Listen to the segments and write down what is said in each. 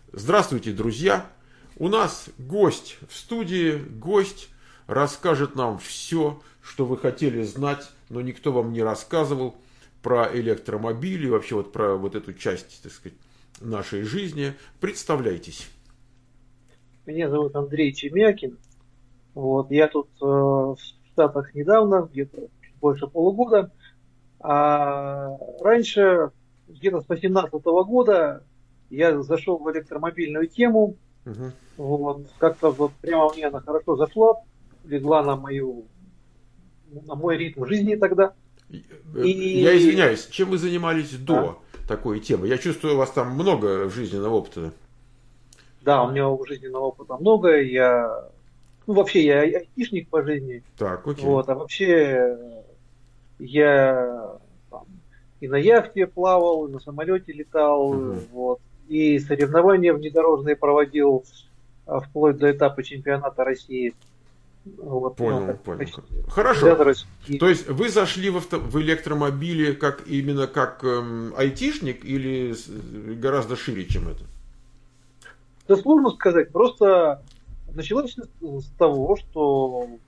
Здравствуйте, друзья! У нас гость в студии. Гость расскажет нам все, что вы хотели знать, но никто вам не рассказывал про электромобили, вообще вот про вот эту часть, так сказать, нашей жизни. Представляйтесь. Меня зовут Андрей Чемякин. Вот, я тут в Штатах недавно, где-то чуть больше полугода. А раньше, где-то с 2018 года, я зашел в электромобильную тему. Мгм. Вот, как-то вот прямо мне она хорошо зашла, легла на мой ритм жизни тогда. Я И извиняюсь, чем вы занимались да, до такой темы? Я чувствую, у вас там много жизненного опыта. да, у меня жизненного опыта много. Вообще, я айтишник по жизни. Так, окей. Вот, а вообще я там и на яхте плавал, и на самолете летал, Мгм. вот, и соревнования внедорожные проводил, вплоть до этапа чемпионата России. Вот, ну, Понял, так, понял. почти Хорошо. кандидата России. То есть вы зашли в электромобили как именно как айтишник или гораздо шире, чем это? Да сложно сказать, просто началось с того, что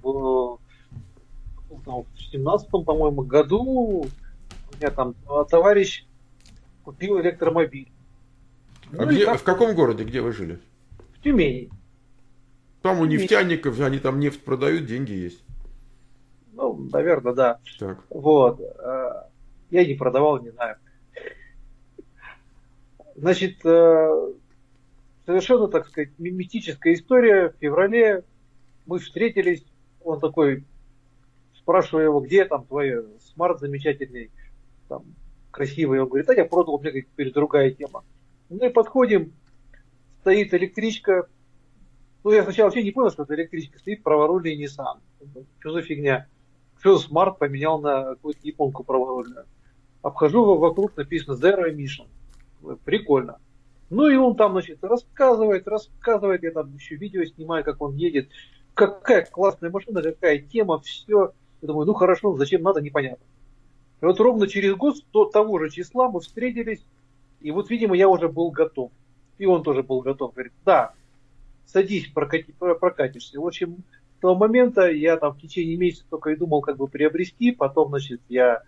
в 17 по-моему, году у меня там товарищ купил электромобиль. А Ну и где, в как-то каком городе, где вы жили? в Тюмени. Там В у Тюмени. нефтяников, они там нефть продают, деньги есть. Ну, наверное, да. Так. Вот. Я не продавал, не знаю. Значит, совершенно, так сказать, мистическая история. В феврале мы встретились. Он такой, спрашиваю его, где там твой смарт замечательный, там, красивый. Он говорит, я продал, у меня говорит, теперь другая тема. Ну и подходим, стоит электричка. Ну, я сначала вообще не понял, что это электричка. Стоит праворульный Nissan. Что за фигня? Что за смарт поменял на какую-то японку праворульную? Обхожу вокруг, написано Zero Emission. Прикольно. Ну и он там, значит, рассказывает, я там еще видео снимаю, как он едет. Какая классная машина, какая тема, все. Я думаю, ну хорошо, зачем надо, непонятно. И вот ровно через год, до того же числа, мы встретились, и вот, видимо, я уже был готов. И он тоже был готов. Говорит, да, садись, прокатишься. В общем, с того момента я там в течение месяца только и думал, как бы приобрести. Потом, значит, я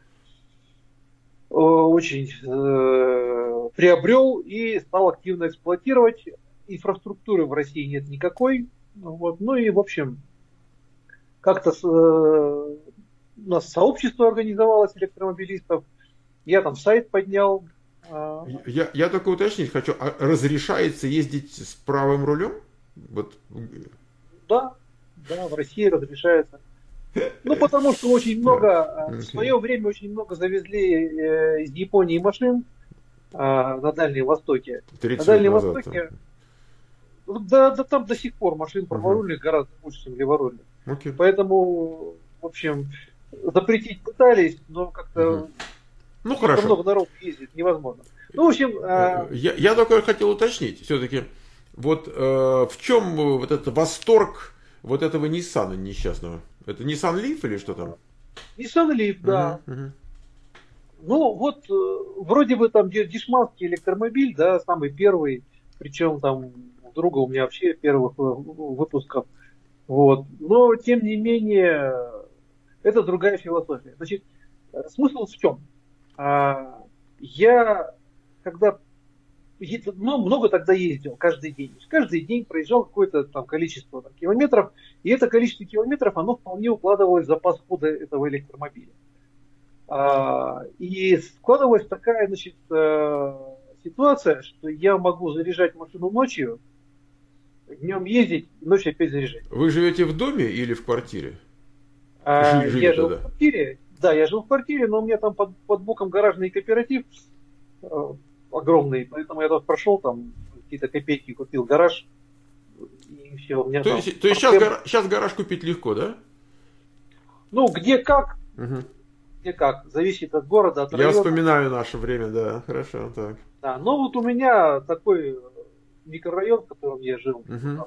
очень приобрел и стал активно эксплуатировать. Инфраструктуры в России нет никакой. Вот. Ну и, в общем, как-то у нас сообщество организовалось электромобилистов. Я там сайт поднял. Я только уточнить хочу, а разрешается ездить с правым рулем? Вот. Да, да, в России разрешается. Ну, потому что очень Так. много, в Окей. свое время очень много завезли из Японии машин на Дальнем Востоке. На 30 лет Дальнем назад. Там. Востоке. Да, там до сих пор машин Мгм. праворульных гораздо больше, чем леворульных. Окей. Поэтому, в общем, запретить пытались, но Мгм. как-то Ну слишком хорошо. много народу ездит, невозможно. Ну, в общем, Я только хотел уточнить, все-таки, вот в чем вот этот восторг вот этого Ниссана несчастного? Это Nissan Leaf или что там? Nissan Leaf, Мгм, да. мгм. Ну, вот вроде бы там дешманский электромобиль, да, самый первый, причем там у друга у меня вообще первых выпусков. Вот. Но, тем не менее, это другая философия. Значит, смысл в чем? Я, когда много тогда ездил, каждый день. Каждый день проезжал какое-то там количество там, километров, и это количество километров, оно вполне укладывалось в запас хода этого электромобиля. И складывалась такая, значит, ситуация, что я могу заряжать машину ночью, днем ездить, ночью опять заряжать. Вы живете в доме или в квартире? Жили Я жил в тогда? квартире, да, я жил в квартире, но у меня там под боком гаражный кооператив э, огромный, поэтому я тут прошел, там какие-то копейки купил гараж, и все, у меня там То есть сейчас, проблем. сейчас гараж купить легко, да? Ну, Мгм. где как, зависит от города, от Я района. вспоминаю наше время, да. Хорошо, так. Да, но вот у меня такой микрорайон, в котором я жил. Мгм.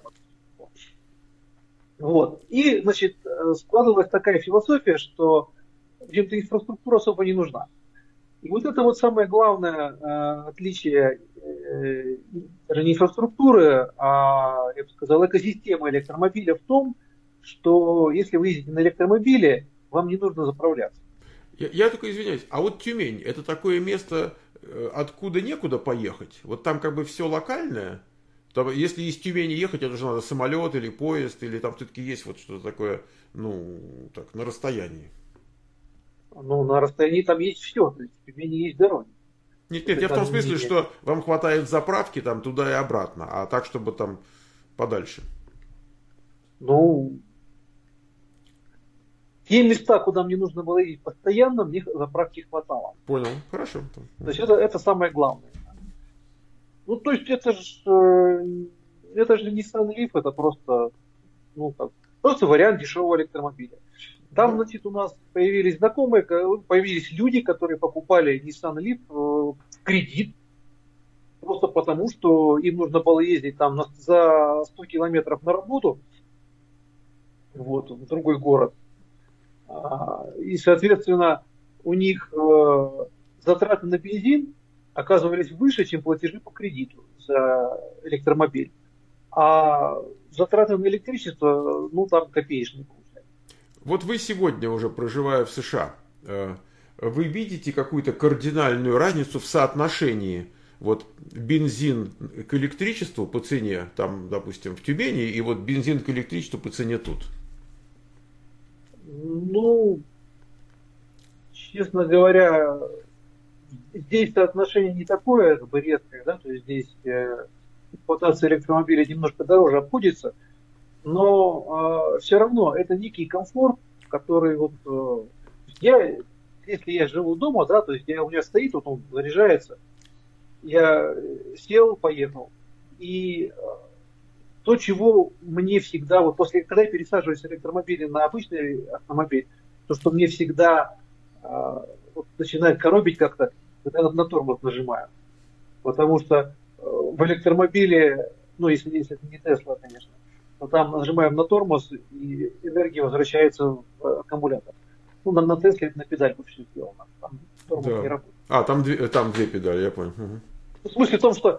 Вот. И, значит, складывалась такая философия, что, в общем-то, инфраструктура особо не нужна. И вот это вот самое главное отличие даже не инфраструктуры, а, я бы сказал, экосистемы электромобиля в том, что если вы ездите на электромобиле, вам не нужно заправляться. Я только извиняюсь, а вот Тюмень, это такое место, откуда некуда поехать? Вот там как бы все локальное? Там, если из Тюмени ехать, это же надо самолет или поезд, или там все-таки есть вот что-то такое, ну, так, на расстоянии. Ну, на расстоянии там есть все, то есть в Тюмени есть дороги. Нет, нет, Это я в том там смысле, не, что вам хватает заправки там туда и обратно, а так, чтобы там подальше. ну, те места, куда мне нужно было ездить постоянно, мне заправки хватало. Понял, хорошо. То есть это самое главное. Ну, то есть это же Nissan Leaf, это просто, ну, как, просто вариант дешевого электромобиля. Там, Да. значит, у нас появились знакомые, появились люди, которые покупали Nissan Leaf в кредит, просто потому, что им нужно было ездить там за 100 километров на работу, вот, в другой город. И, соответственно, у них затраты на бензин оказывались выше, чем платежи по кредиту за электромобиль. А затраты на электричество, ну, там копеечные получаются. Вот вы сегодня уже, проживая в США, вы видите какую-то кардинальную разницу в соотношении вот бензин к электричеству по цене, там, допустим, в Тюмени, и вот бензин к электричеству по цене тут? Ну, честно говоря, здесь соотношение не такое как бы резкое, да, то есть здесь эксплуатация электромобиля немножко дороже обходится, но все равно это некий комфорт, который вот я, если я живу дома, да, то есть у меня стоит, вот он заряжается, я сел, поехал, и то, чего мне всегда, вот после, когда я пересаживаюсь с электромобиля на обычный автомобиль, то, что мне всегда вот, начинает коробить как-то, когда я на тормоз нажимаю. Потому что в электромобиле, ну, если это не Тесла, конечно, то там нажимаем на тормоз, и энергия возвращается в аккумулятор. Ну, на Тесле это на педальку все сделано. Там тормоз не Да. работает. А, там две педали, я понял. Угу. Ну, в смысле в том, что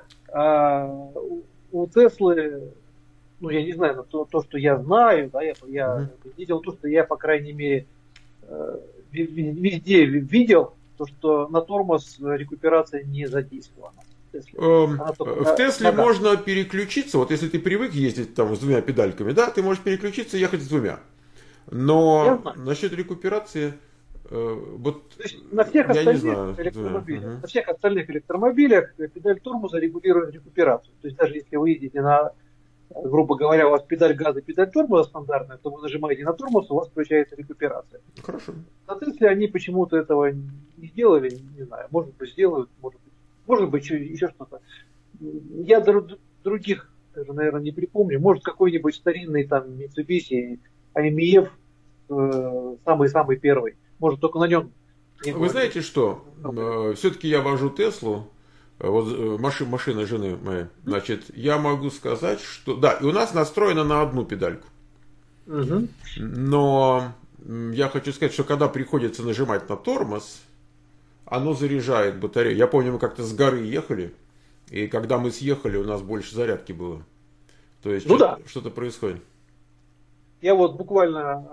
у Теслы, ну, я не знаю, то, что я знаю, да, я Угу. видел то, что я, по крайней мере, везде видел, то, что на тормоз рекуперация не задействована. Она только В Тесле на газ. можно переключиться, вот если ты привык ездить там с двумя педальками, да, ты можешь переключиться и ехать с двумя. Я Но знаю. насчет рекуперации, вот То есть на всех я не остальных знаю. электромобилях, Мгм. на всех остальных электромобилях педаль тормоза регулирует рекуперацию. То есть даже если вы едете на, грубо говоря, у вас педаль газа, педаль тормоза стандартная, то вы нажимаете на тормоз, у вас включается рекуперация. Хорошо. На Тесле они почему-то этого не сделали, не знаю, может быть сделают, может быть еще что-то. Я других даже, наверное, не припомню. Может какой-нибудь старинный там Mitsubishi AMF, самый-самый первый. Может только на нем не Вы было. знаете что? Все-таки я вожу Теслу, вот машина жены моей. Значит, я могу сказать, что да, и у нас настроено на одну педальку. Угу. Но я хочу сказать, что когда приходится нажимать на тормоз, оно заряжает батарею. Я помню, мы как-то с горы ехали, и когда мы съехали, у нас больше зарядки было. То есть Ну да. что-то происходит. Я вот буквально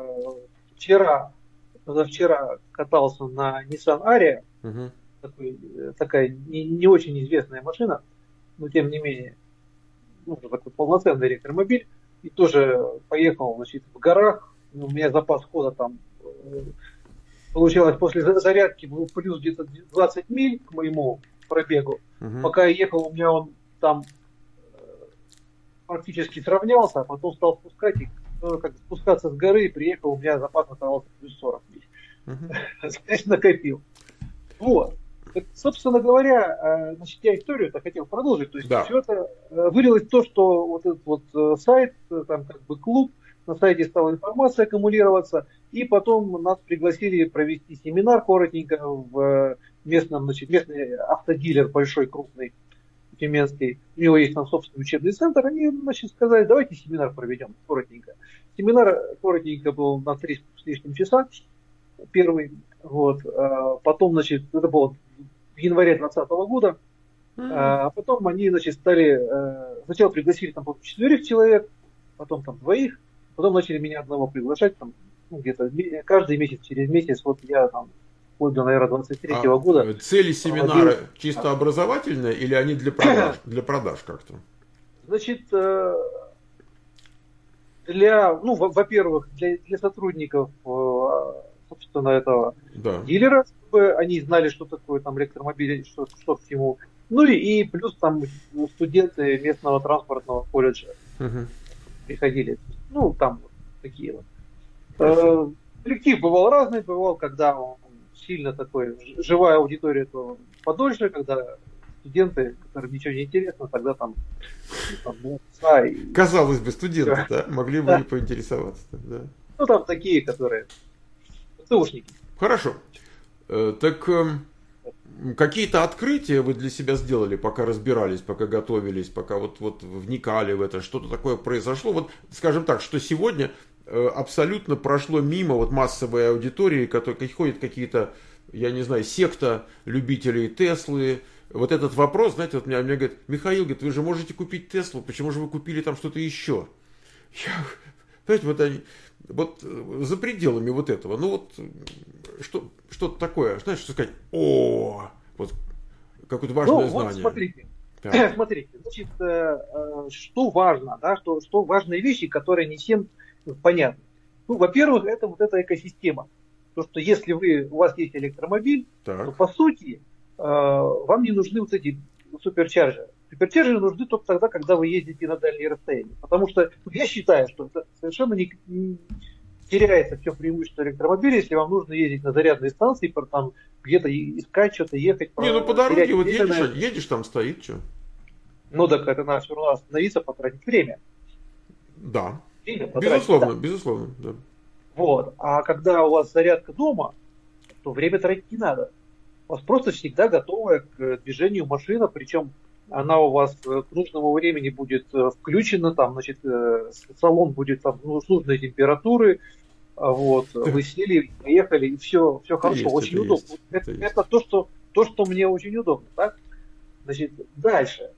позавчера катался на Nissan Ariya, Угу. такая не очень известная машина, но тем не менее, ну, такой полноценный электромобиль. И тоже поехал, значит, в горах. У меня запас хода там получалось после зарядки был плюс где-то 20 миль к моему пробегу. Угу. Пока я ехал, у меня он там практически сравнялся, а потом стал спускать, и как спускаться с горы, и приехал, у меня запас оставался плюс 40 миль. Угу. Здесь накопил. Вот. Так, собственно говоря, значит, я историю-то хотел продолжить. То есть Да. все это вылилось в то, что вот этот вот сайт, там как бы клуб, на сайте стала информация аккумулироваться, и потом нас пригласили провести семинар коротенько в местном, значит, местный автодилер большой, крупный, тюменский, у него есть там собственный учебный центр, они, значит, сказали, давайте семинар проведем коротенько. Семинар коротенько был на 3 с лишним часа, первый, вот, потом, значит, это было в январе 2020 года, А потом они, значит, стали, сначала пригласили там 4 человек, потом там 2, потом начали меня одного приглашать, там, ну, где-то каждый месяц, через месяц, вот я там, вплоть до, наверное, 23-го года Цели проводил. семинара чисто образовательные или они для продаж? Для продаж как-то? Значит, для, ну, во-первых, для сотрудников, собственно, этого Да. дилера, чтобы они знали, что такое там электромобиль, что к чему. Ну и плюс там студенты местного транспортного колледжа Мгм. приходили. Ну, там вот такие вот. Хорошо. Коллектив бывал разный, бывал, когда он сильно такой, живая аудитория, то подольше, когда студенты, которым ничего не интересно, тогда там, ну, там 2 часа и Казалось бы, студенты, всё. да, могли бы и Да. поинтересоваться. Да. Ну, там такие, которые ЦУшники. Хорошо. Так какие-то открытия вы для себя сделали, пока разбирались, пока готовились, пока вот вникали в это, что-то такое произошло? Вот, скажем так, что сегодня абсолютно прошло мимо вот массовой аудитории, которые ходят какие-то, я не знаю, секта любителей Теслы. Вот этот вопрос, знаете, вот мне говорят, Михаил, говорит, вы же можете купить Теслу, почему же вы купили там что-то еще? Я, понимаете, вот они, вот за пределами вот этого, ну вот что-то такое, знаешь, что сказать, вот какое-то Ну, важное вот знание. смотрите. Так. Смотрите, значит, что важно, да, что важные вещи, которые не всем понятны. Ну, во-первых, это вот эта экосистема. То, что если у вас есть электромобиль, то Так. по сути вам не нужны вот эти суперчарджеры. Суперчарджеры нужны только тогда, когда вы ездите на дальние расстояния. Потому что я считаю, что это совершенно не теряется все преимущество электромобиля, если вам нужно ездить на зарядные станции, там где-то искать что-то, ехать, Не, ну по терять дороге вот время на это. едешь, там стоит что. Ну так это надо все равно остановиться, потратить время. Да. Время потратить, Безусловно, да. безусловно, да. Вот. А когда у вас зарядка дома, то время тратить не надо. У вас просто всегда готовая к движению машина, причем она у вас к нужному времени будет включена, там, значит, салон будет там, ну, с нужной температуры, вот, вы сели, поехали, и все хорошо, очень удобно. Это то, что мне очень удобно, так? Значит, дальше.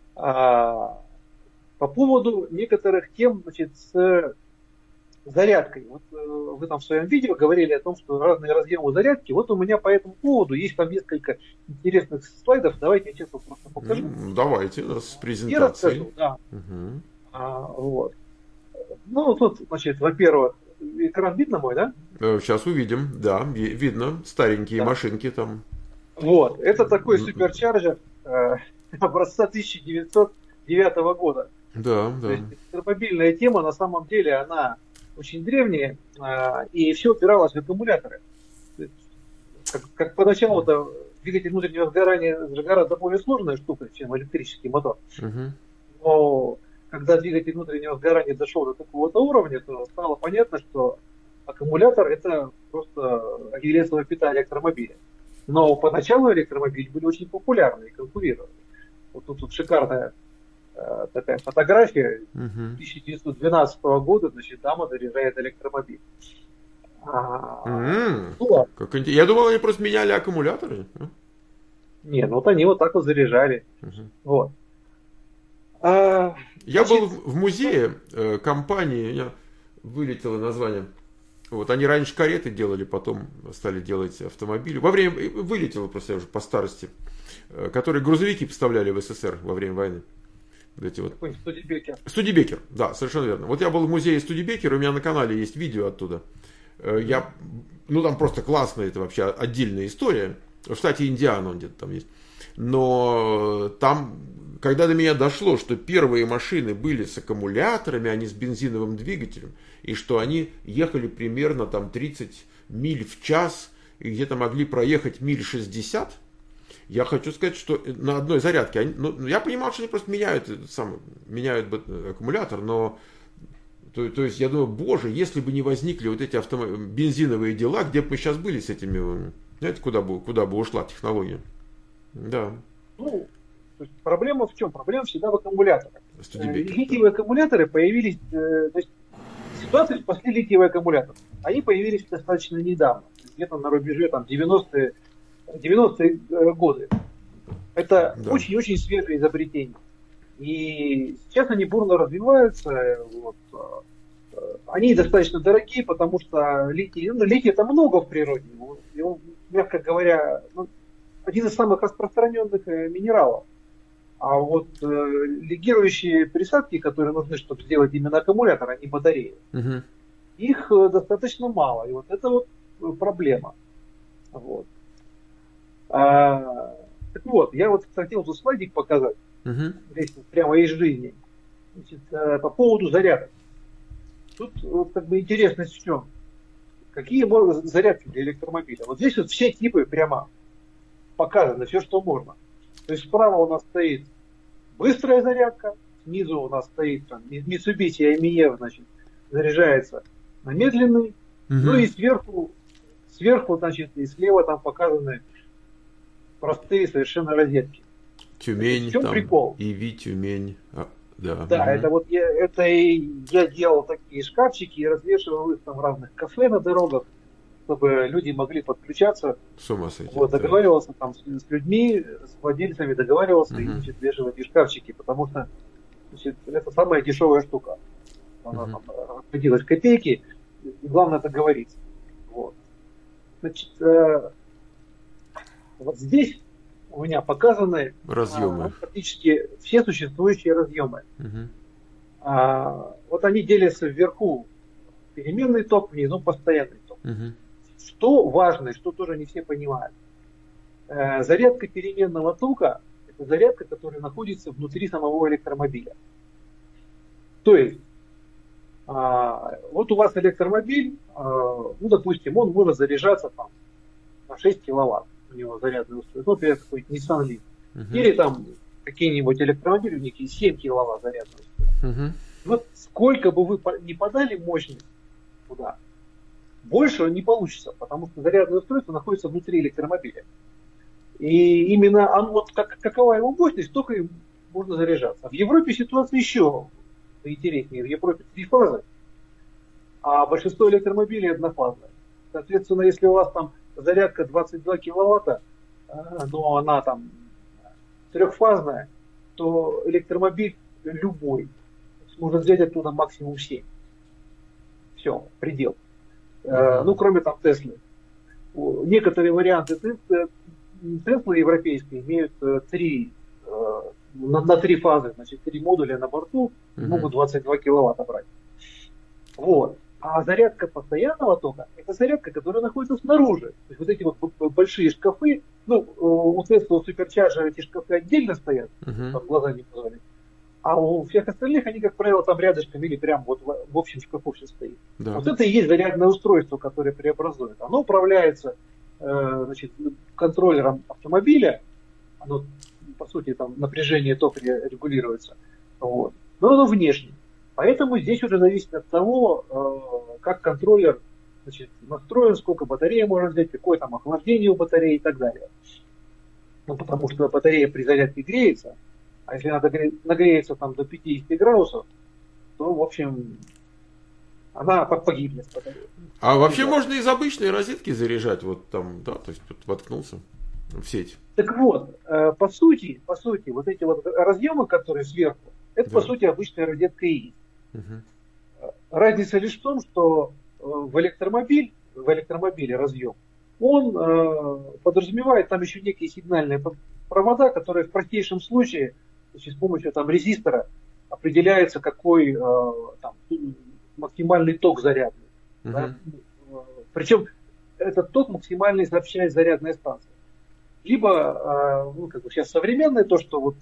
По поводу некоторых тем, значит, с зарядкой. Вот вы там в своем видео говорили о том, что разные разъемы зарядки. Вот у меня по этому поводу есть там несколько интересных слайдов. Давайте я сейчас вот просто покажу. Давайте, у нас с И презентацией. расскажу, да. Угу. Вот. Ну, тут, значит, во-первых, экран видно мой, да? Сейчас увидим, да, видно, старенькие Да. машинки там. Вот, это такой суперчарджер образца 1909 года. Да, То да. есть электромобильная тема на самом деле, она очень древняя, и все упиралось в аккумуляторы. То есть, как поначалу-то двигатель внутреннего сгорания гораздо более сложная штука, чем электрический мотор. Угу. Но когда двигатель внутреннего сгорания дошел до такого-то уровня, то стало понятно, что аккумулятор это просто ахиллесова пята электромобиля. Но поначалу электромобили были очень популярны и конкурировали. Вот тут шикарная такая фотография 1912 года, значит, дама заряжает электромобиль. Ну, Я думал, они просто меняли аккумуляторы. не, ну вот они вот так вот заряжали. Вот. Я был в музее компании, у меня вылетело название. Вот, они раньше кареты делали, потом стали делать автомобили. Вылетело просто я уже по старости, которые грузовики поставляли в СССР во время войны. Вот эти вот. Студебекер. Студебекер, да, совершенно верно. Вот я был в музее Студебекер, у меня на канале есть видео оттуда. Ну там просто классная, это вообще отдельная история. В штате Индиана он где-то там есть. Но там, когда до меня дошло, что первые машины были с аккумуляторами, а не с бензиновым двигателем, и что они ехали примерно там 30 миль в час, и где-то могли проехать миль 60, я хочу сказать, что на одной зарядке, я понимал, что они просто меняют аккумулятор, но то есть я думаю, боже, если бы не возникли вот эти бензиновые дела, где бы мы сейчас были с этими, знаете, куда бы ушла технология. Да. Ну, то есть проблема в чем? Проблема всегда в аккумуляторах. Студебекер, литиевые аккумуляторы появились, то есть ситуацию спасли литиевые аккумуляторы. Они появились достаточно недавно, где-то на рубеже там 90-е годы. Это Да. очень-очень свежее изобретение. И сейчас они бурно развиваются. Вот. Они достаточно дорогие, потому что литий это много в природе. И он, мягко говоря, один из самых распространенных минералов. А вот лигирующие присадки, которые нужны, чтобы сделать именно аккумулятор, а не батареи, Мгм. их достаточно мало. И вот это вот проблема. Вот. Так вот, я вот хотел тут слайдик показать, Мгм. здесь вот прямо из жизни. Значит, по поводу зарядок. Тут вот, как бы интересность в чем? Какие зарядки для электромобиля? Вот здесь вот все типы прямо показаны, все, что можно. То есть справа у нас стоит быстрая зарядка, снизу у нас стоит там, Mitsubishi IMEF, значит, заряжается на медленный, Мгм. ну и сверху, значит, и слева там показаны простые совершенно розетки. Тюмень, В чем там, прикол? Иви, Тюмень. Да. Да, Мгм. это вот я делал такие шкафчики и развешивал их там в разных кафе на дорогах, чтобы люди могли подключаться. С ума сойти. Вот, Да. договаривался там с людьми, с владельцами договаривался и, Мгм. значит, вешивать эти шкафчики, потому что, значит, это самая дешевая штука. Она Мгм. там обходилась в копейки, и главное договориться. Вот. Значит, вот здесь у меня показаны Разъемы. практически все существующие разъемы. Мгм. Вот они делятся вверху переменный ток, внизу постоянный ток. Мгм. Что важно, и что тоже не все понимают. Зарядка переменного тока – это зарядка, которая находится внутри самого электромобиля. То есть, вот у вас электромобиль, ну, допустим, он может заряжаться там на 6 киловатт. У него зарядное устройство. Ну, например, какой-то Nissan Leaf. Мгм. Или там какие-нибудь электромобили, у них есть 7 киловатт зарядного устройства. Мгм. Вот сколько бы вы не подали мощность туда, больше не получится, потому что зарядное устройство находится внутри электромобиля. И именно вот какова его мощность, столько и можно заряжаться. В Европе ситуация еще интереснее. В Европе 3 фазы, а большинство электромобилей однофазное. Соответственно, если у вас там зарядка 22 киловатта, но она там трехфазная, то электромобиль любой сможет взять оттуда максимум 7. Все, предел. Ну, кроме там Теслы. Некоторые варианты Теслы европейские имеют 3 на 3 фазы, значит, 3 модуля на борту, могут 22 киловатта брать. Вот. А зарядка постоянного тока – это зарядка, которая находится снаружи. То есть вот эти вот большие шкафы, ну, у Tesla, у Supercharger эти шкафы отдельно стоят, под глаза не позволят. А у всех остальных они, как правило, там рядышком или прям вот в общем шкафу все стоит. Да. Вот это и есть зарядное устройство, которое преобразует. Оно управляется, значит, контроллером автомобиля. Оно, по сути, там напряжение тока регулируется. Вот. Но оно внешне. Поэтому здесь уже зависит от того, как контроллер, значит, настроен, сколько батарея можно взять, какое там охлаждение у батареи и так далее. Ну, потому что батарея при зарядке греется, а если она нагреется там до 50 градусов, то, в общем, она погибнет. А вообще можно из обычной розетки заряжать, вот там, да, то есть воткнулся в сеть. Так вот, по сути, вот эти вот разъемы, которые сверху, это, да, по сути, обычная розетка и есть. Разница лишь в том, что в электромобиле разъем, он подразумевает там еще некие сигнальные провода, которые в простейшем случае, с помощью там резистора определяется, какой там максимальный ток зарядный. Да? Причем этот ток максимальный сообщает зарядная станция. Либо, ну, как бы сейчас современное, то, что вот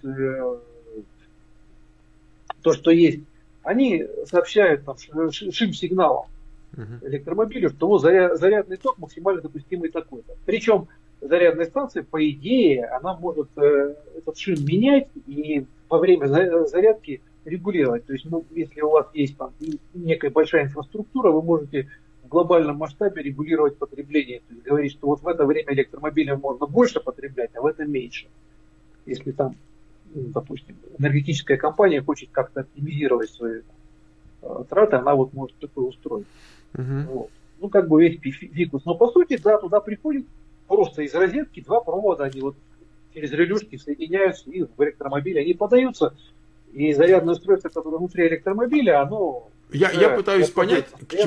то, что есть, они сообщают там шим-сигналом электромобилю, что вот зарядный ток максимально допустимый такой-то. Причем зарядная станция, по идее, она может этот шим менять и во время зарядки регулировать. То есть, ну, если у вас есть там некая большая инфраструктура, вы можете в глобальном масштабе регулировать потребление. То есть говорить, что вот в это время электромобилем можно больше потреблять, а в это меньше. Если там, ну, допустим, энергетическая компания хочет как-то оптимизировать свои траты, она вот может такое устроить. Вот. Ну, как бы весь фикус. Но по сути, да, туда приходит просто из розетки 2 провода, они вот через релюшки соединяются и в электромобиле. Они подаются, и зарядное устройство, которое внутри электромобиля, оно... Я пытаюсь понять,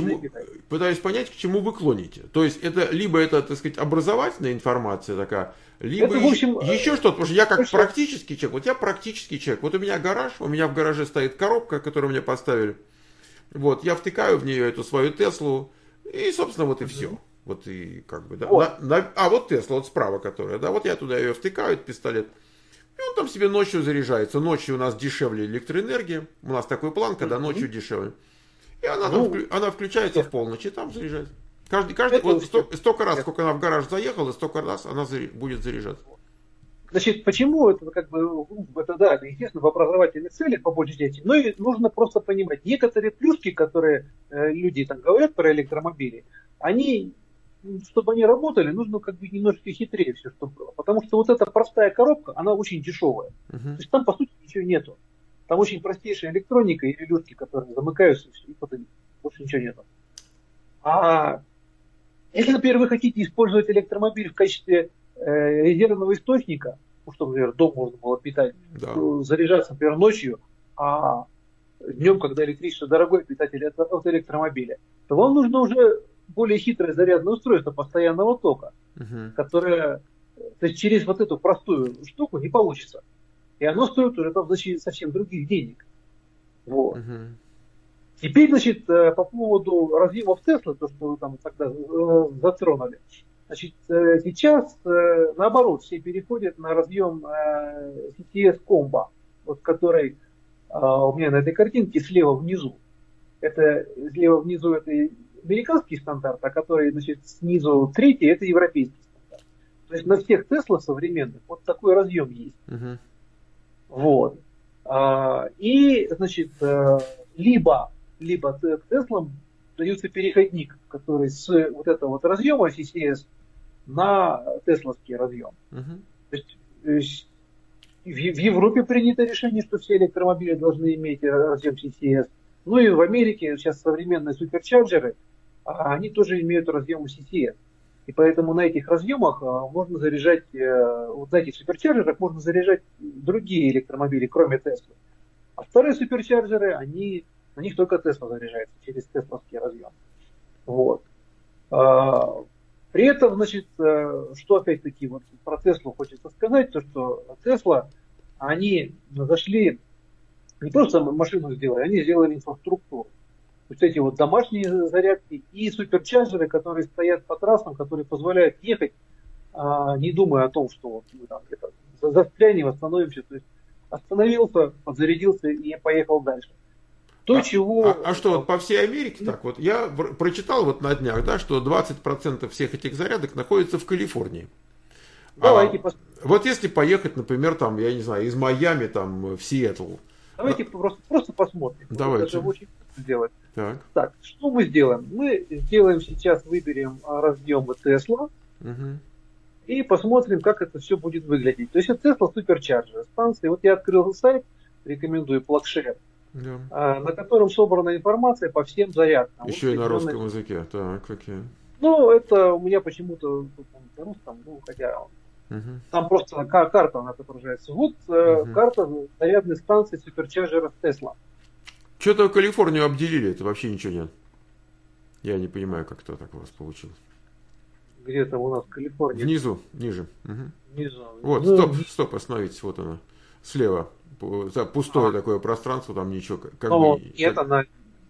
к чему вы клоните. То есть это либо это, так сказать, образовательная информация такая, либо это, в общем, еще что-то. Потому что я как практический человек, вот я практический человек. Вот у меня гараж, у меня в гараже стоит коробка, которую мне поставили. Вот, я втыкаю в нее эту свою Теслу, и, собственно, вот и все. Вот и как бы, да. Вот. Вот Тесла, вот справа которая, да, вот я туда ее втыкаю, этот пистолет. И он там себе ночью заряжается. Ночью у нас дешевле электроэнергия. У нас такой план, когда ночью дешевле. И она включается в полночь и там заряжается. Каждый вот столько раз, сколько она в гараж заехала, столько раз она будет заряжаться. Значит, почему это как бы, это да, это естественно в образовательных целях по большей части, но и нужно просто понимать, некоторые плюшки, которые люди там говорят про электромобили, они, чтобы они работали, нужно как бы немножко хитрее все, чтобы было. Потому что вот эта простая коробка, она очень дешевая. То есть там по сути ничего нету. Там очень простейшая электроника и релюшки, которые замыкаются, и потом больше ничего нету. А если, например, вы хотите использовать электромобиль в качестве резервного источника, ну, чтобы, например, дом можно было питать, заряжаться, например, ночью, а днем, когда электричество дорогое, питать от электромобиля, то вам нужно уже более хитрое зарядное устройство постоянного тока, которое, то есть через вот эту простую штуку не получится. И оно стоит уже там совсем других денег. Вот. Теперь, значит, по поводу разъемов Tesla, то, что вы там тогда затронули. Значит, сейчас, наоборот, все переходят на разъем CTS Combo, вот который у меня на этой картинке слева внизу. Это слева внизу это американский стандарт, а который, значит, снизу третий, это европейский стандарт. То есть на всех Tesla современных вот такой разъем есть. Вот. И, значит, либо к Теслам дается переходник, который с вот этого вот разъема CCS на тесловский разъем. То есть в Европе принято решение, что все электромобили должны иметь разъем CCS. Ну и в Америке сейчас современные суперчарджеры, они тоже имеют разъем CCS. И поэтому на этих разъемах можно заряжать, вот на этих суперчарджерах можно заряжать другие электромобили, кроме Теслы. А вторые суперчарджеры, на них только Тесла заряжается через тесловский разъем. Вот. При этом, значит, что опять-таки вот про Теслу хочется сказать, то что Тесла, они зашли, не просто машину сделали, они сделали инфраструктуру. То есть эти вот домашние зарядки и суперчарджеры, которые стоят по трассам, которые позволяют ехать, не думая о том, что вот мы там где-то застрянем, остановимся. То есть остановился, подзарядился и поехал дальше. А что, вот по всей Америке так вот? Я прочитал вот на днях, да, что 20% всех этих зарядок находятся в Калифорнии. Давайте вот если поехать, например, там, я не знаю, из Майами там в Сиэтл. Давайте просто посмотрим. Давайте. Это очень просто сделать. Так, что мы сделаем? Мы сделаем сейчас, выберем разъемы Tesla и посмотрим, как это все будет выглядеть. То есть это Tesla Supercharger станции. Вот я открыл сайт, рекомендую PlugShare, на котором собрана информация по всем зарядкам. Еще и на русском языке. Так, окей. Ну, это у меня почему-то на русском, хотя там просто карта у нас отображается. Вот карта зарядной станции суперчарджеров Tesla. Что-то Калифорнию обделили, это вообще ничего нет. Я не понимаю, как это так у вас получилось. Где там у нас Калифорния? Внизу, ниже. Внизу. Вот, стоп, остановитесь, вот она. Слева. Пустое такое пространство, там ничего. Это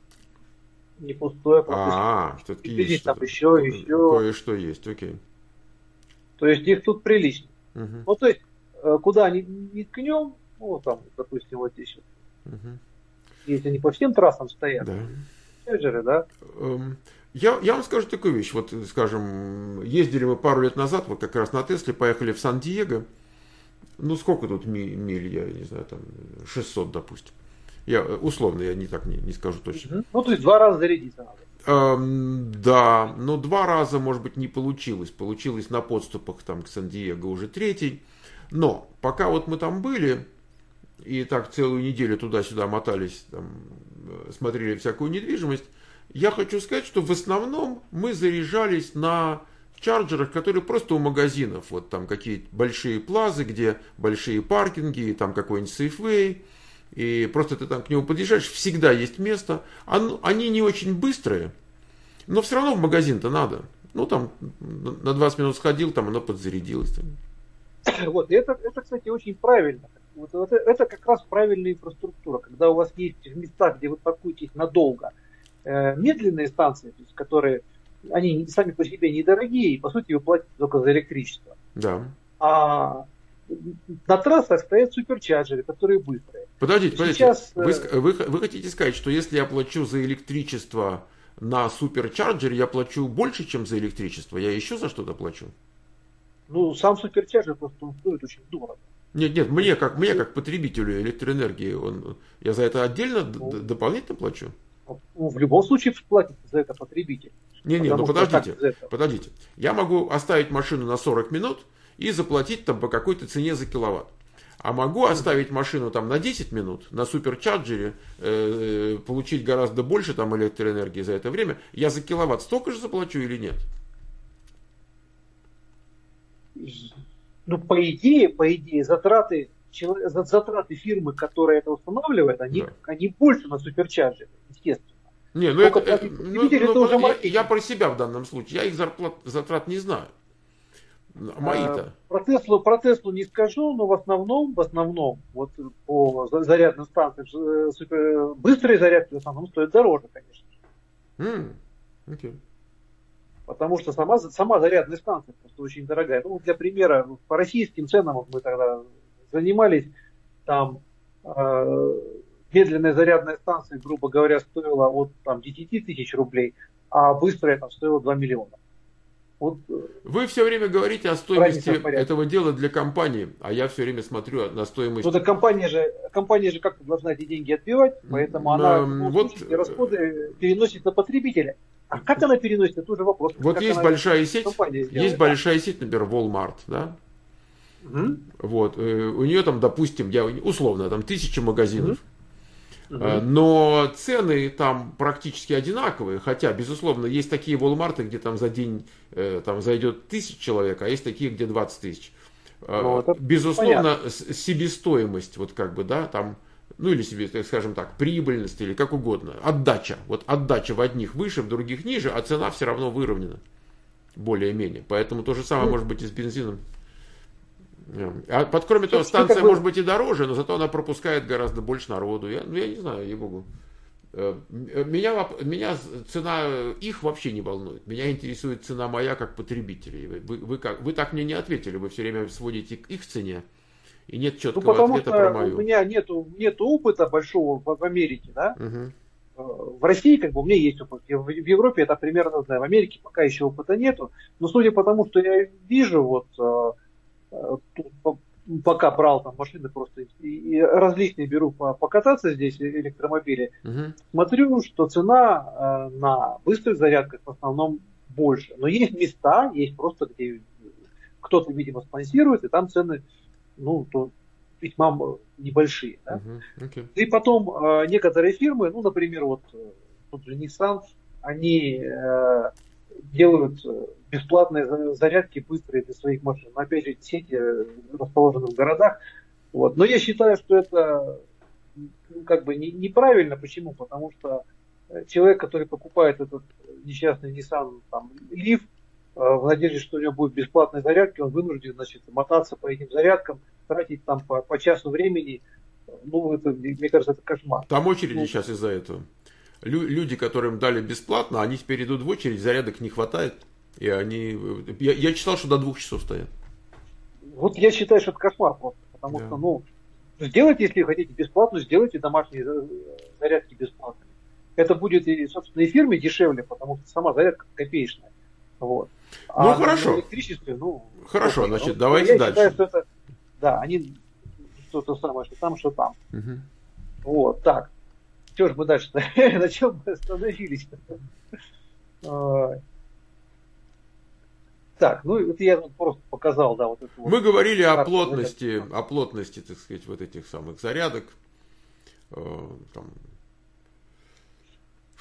не пустое. Все-таки есть там что-то. еще. Кое-что есть, окей. То есть их тут прилично. Ну, то есть, куда не ткнем, ну, там, допустим, вот здесь вот. Если они по всем трассам стоят, чарджеры, да? Я вам скажу такую вещь. Вот, скажем, ездили мы пару лет назад, вот как раз на Тесле, поехали в Сан-Диего. Ну, сколько тут миль, я не знаю, там 600, допустим. Условно, я не скажу точно. Ну, то есть 2 раза зарядиться надо. Да, но 2 раза, может быть, не получилось. Получилось на подступах там к Сан-Диего уже 3-й. Но пока вот мы там были, и так целую неделю туда-сюда мотались, там, смотрели всякую недвижимость, я хочу сказать, что в основном мы заряжались на чарджерах, которые просто у магазинов. Вот там какие-то большие плазы, где большие паркинги, там какой-нибудь Safeway. И просто ты там к нему подъезжаешь, всегда есть место. Они не очень быстрые, но все равно в магазин-то надо. Ну, там на 20 минут сходил, там оно подзарядилось. Вот, это, кстати, очень правильно. Вот это как раз правильная инфраструктура, когда у вас есть в местах, где вы паркуетесь надолго, медленные станции, то есть, которые, они сами по себе недорогие, и по сути вы платите только за электричество. Да. А на трассах стоят суперчарджеры, которые быстрые. Подождите, Сейчас, вы хотите сказать, что если я плачу за электричество на суперчарджере, я плачу больше, чем за электричество? Я еще за что-то плачу? ну, сам суперчарджер просто он стоит очень дорого. Нет, мне как потребителю электроэнергии, я за это отдельно дополнительно плачу? Ну, в любом случае платит за это потребитель. Ну подождите. Я могу оставить машину на 40 минут и заплатить там по какой-то цене за киловатт. А могу оставить машину там на 10 минут на суперчарджере, получить гораздо больше там электроэнергии за это время. Я за киловатт столько же заплачу или нет? Ну, по идее, затраты фирмы, которая это устанавливает, они больше на суперчарджере, естественно. Не, я про себя в данном случае. Я их затрат не знаю. Мои-то. Про Теслу не скажу, но в основном, вот по зарядным станциям, быстрые зарядки в основном стоят дороже, конечно. Okay. Потому что сама зарядная станция просто очень дорогая. Ну, для примера, по российским ценам вот мы тогда занимались, там медленная зарядная станция, грубо говоря, стоила от там, 10 тысяч рублей, а быстрая там стоила 2 миллиона. Вот, вы все время говорите о стоимости этого дела для компании, а я все время смотрю на стоимость. Ну, да компания же как-то должна эти деньги отбивать, поэтому она эти расходы переносит на потребителя. А как она переносит, это уже вопрос. Вот есть большая сеть, например, Walmart, да? Вот, у нее там, допустим, условно, там 1000 магазинов. Но цены там практически одинаковые, хотя, безусловно, есть такие Walmart, где там за день там зайдет 1000 человек, а есть такие, где 20 тысяч. Безусловно, себестоимость, вот как бы, да, там, ну или себе, скажем так, прибыльность или как угодно, отдача. Вот отдача в одних выше, в других ниже, а цена все равно выровнена, более-менее. Поэтому то же самое может быть и с бензином. Кроме того, станция может быть и дороже, но зато она пропускает гораздо больше народу. Я не знаю, ей-богу. Меня цена их вообще не волнует. Меня интересует цена моя как потребителей. Вы так мне не ответили. Вы все время сводите к их цене. И нет четкого ответа про мою. У меня нету опыта большого в Америке, да? В России, как бы, у меня есть опыт. В Европе это примерно знаю. В Америке пока еще опыта нету. Но судя по тому, что я вижу, вот пока брал там машины просто и различные беру покататься здесь электромобили, смотрю, что цена на быстрых зарядках в основном больше. Но есть места, есть просто где кто-то, видимо, спонсирует, и там цены, ну, то весьма небольшие. Да? И потом некоторые фирмы, ну, например, вот тот же Nissan, они делают бесплатные зарядки быстрые для своих машин. Но, опять же, сети расположены в городах. Вот. Но я считаю, что это как бы неправильно. Почему? Потому что человек, который покупает этот несчастный Nissan там, Leaf, в надежде, что у него будет бесплатная зарядка, он вынужден, значит, мотаться по этим зарядкам, тратить там по часу времени. Ну, это, мне кажется, это кошмар. Там очереди сейчас из-за этого. Люди, которым дали бесплатно, они теперь идут в очередь, зарядок не хватает. И они... Я читал, что до 2 часов стоят. Вот я считаю, что это кошмар просто. Потому что, ну, сделайте, если хотите бесплатно, сделайте домашние зарядки бесплатными. Это будет и, собственно, и фирме дешевле, потому что сама зарядка копеечная. Вот. Ну, хорошо. На электричестве, ну... Хорошо, значит, давайте дальше. Я считаю, что это... Да, они что-то самое, что там. Вот, так. Что ж мы дальше? На чем мы остановились? Так, ну это я просто показал, да, вот это вот. Мы говорили о плотности, так сказать, вот этих самых зарядок. Там.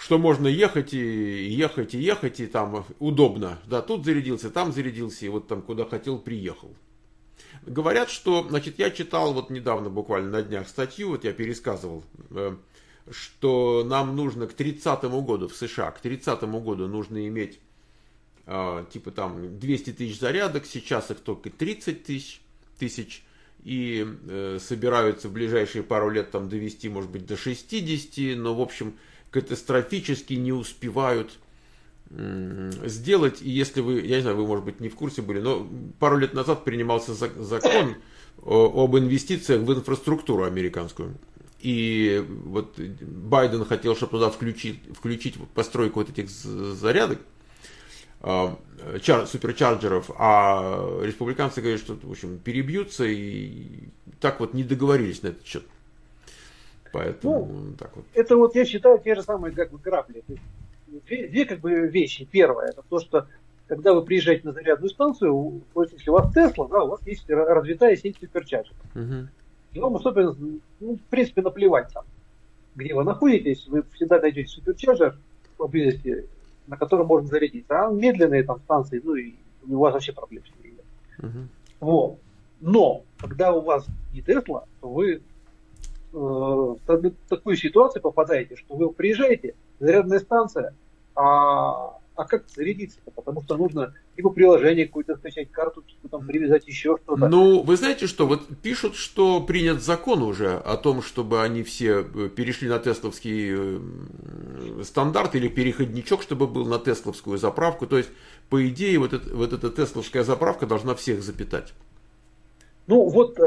что можно ехать и ехать и ехать, и там удобно. Да, тут зарядился, там зарядился, и вот там куда хотел, приехал. Говорят, что, значит, я читал вот недавно, буквально на днях, статью, вот я пересказывал, что нам нужно к 30-му году в США, к 30-му году нужно иметь типа там 200 тысяч зарядок, сейчас их только 30 тысяч, и собираются в ближайшие пару лет там довести, может быть, до 60, но, в общем, катастрофически не успевают сделать. И если вы, я не знаю, вы, может быть, не в курсе были, но пару лет назад принимался закон об инвестициях в инфраструктуру американскую. И вот Байден хотел, чтобы туда включить постройку вот этих зарядок, суперчарджеров, а республиканцы говорят, что, в общем, перебьются, и так вот не договорились на этот счет. Поэтому так вот. Это вот, я считаю, те же самые как бы грабли. Две как бы вещи. Первое, это то, что когда вы приезжаете на зарядную станцию, вот если у вас Тесла, да, у вас есть развитая сеть суперчарджеров. Угу. И вам особенно, в принципе, наплевать там, где вы находитесь, вы всегда найдете суперчарджер поблизости, на котором можно зарядиться. А медленные там станции, ну и у вас вообще проблем с ними нет. Вот. Но, когда у вас не Тесла, то вы в такую ситуацию попадаете, что вы приезжаете, зарядная станция, а как зарядиться-то? Потому что нужно либо приложение какое-то скачать, карту, там привязать, еще что-то. Ну, вы знаете что, вот пишут, что принят закон уже о том, чтобы они все перешли на тесловский стандарт или переходничок, чтобы был на тесловскую заправку. То есть, по идее, вот эта тесловская заправка должна всех запитать. Ну, вот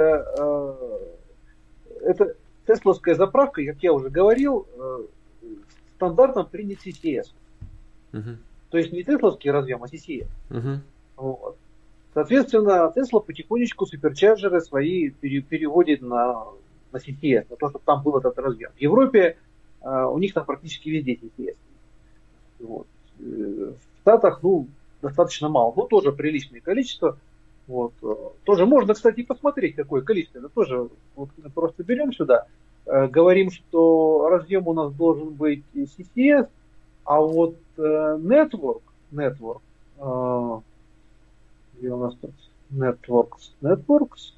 это тесловская заправка, как я уже говорил, стандартно принят CCS. Угу. То есть не тесловский разъем, а CCS. Угу. Вот. Соответственно, Tesla потихонечку суперчарджеры свои переводит на CCS, на то, чтобы там был этот разъем. В Европе у них там практически везде CCS. Вот. В Штатах, достаточно мало, но тоже приличное количество. Вот. Тоже можно, кстати, посмотреть, какое количество. Это тоже вот, просто берем сюда, говорим, что разъем у нас должен быть CCS, а вот network, где у нас тут networks,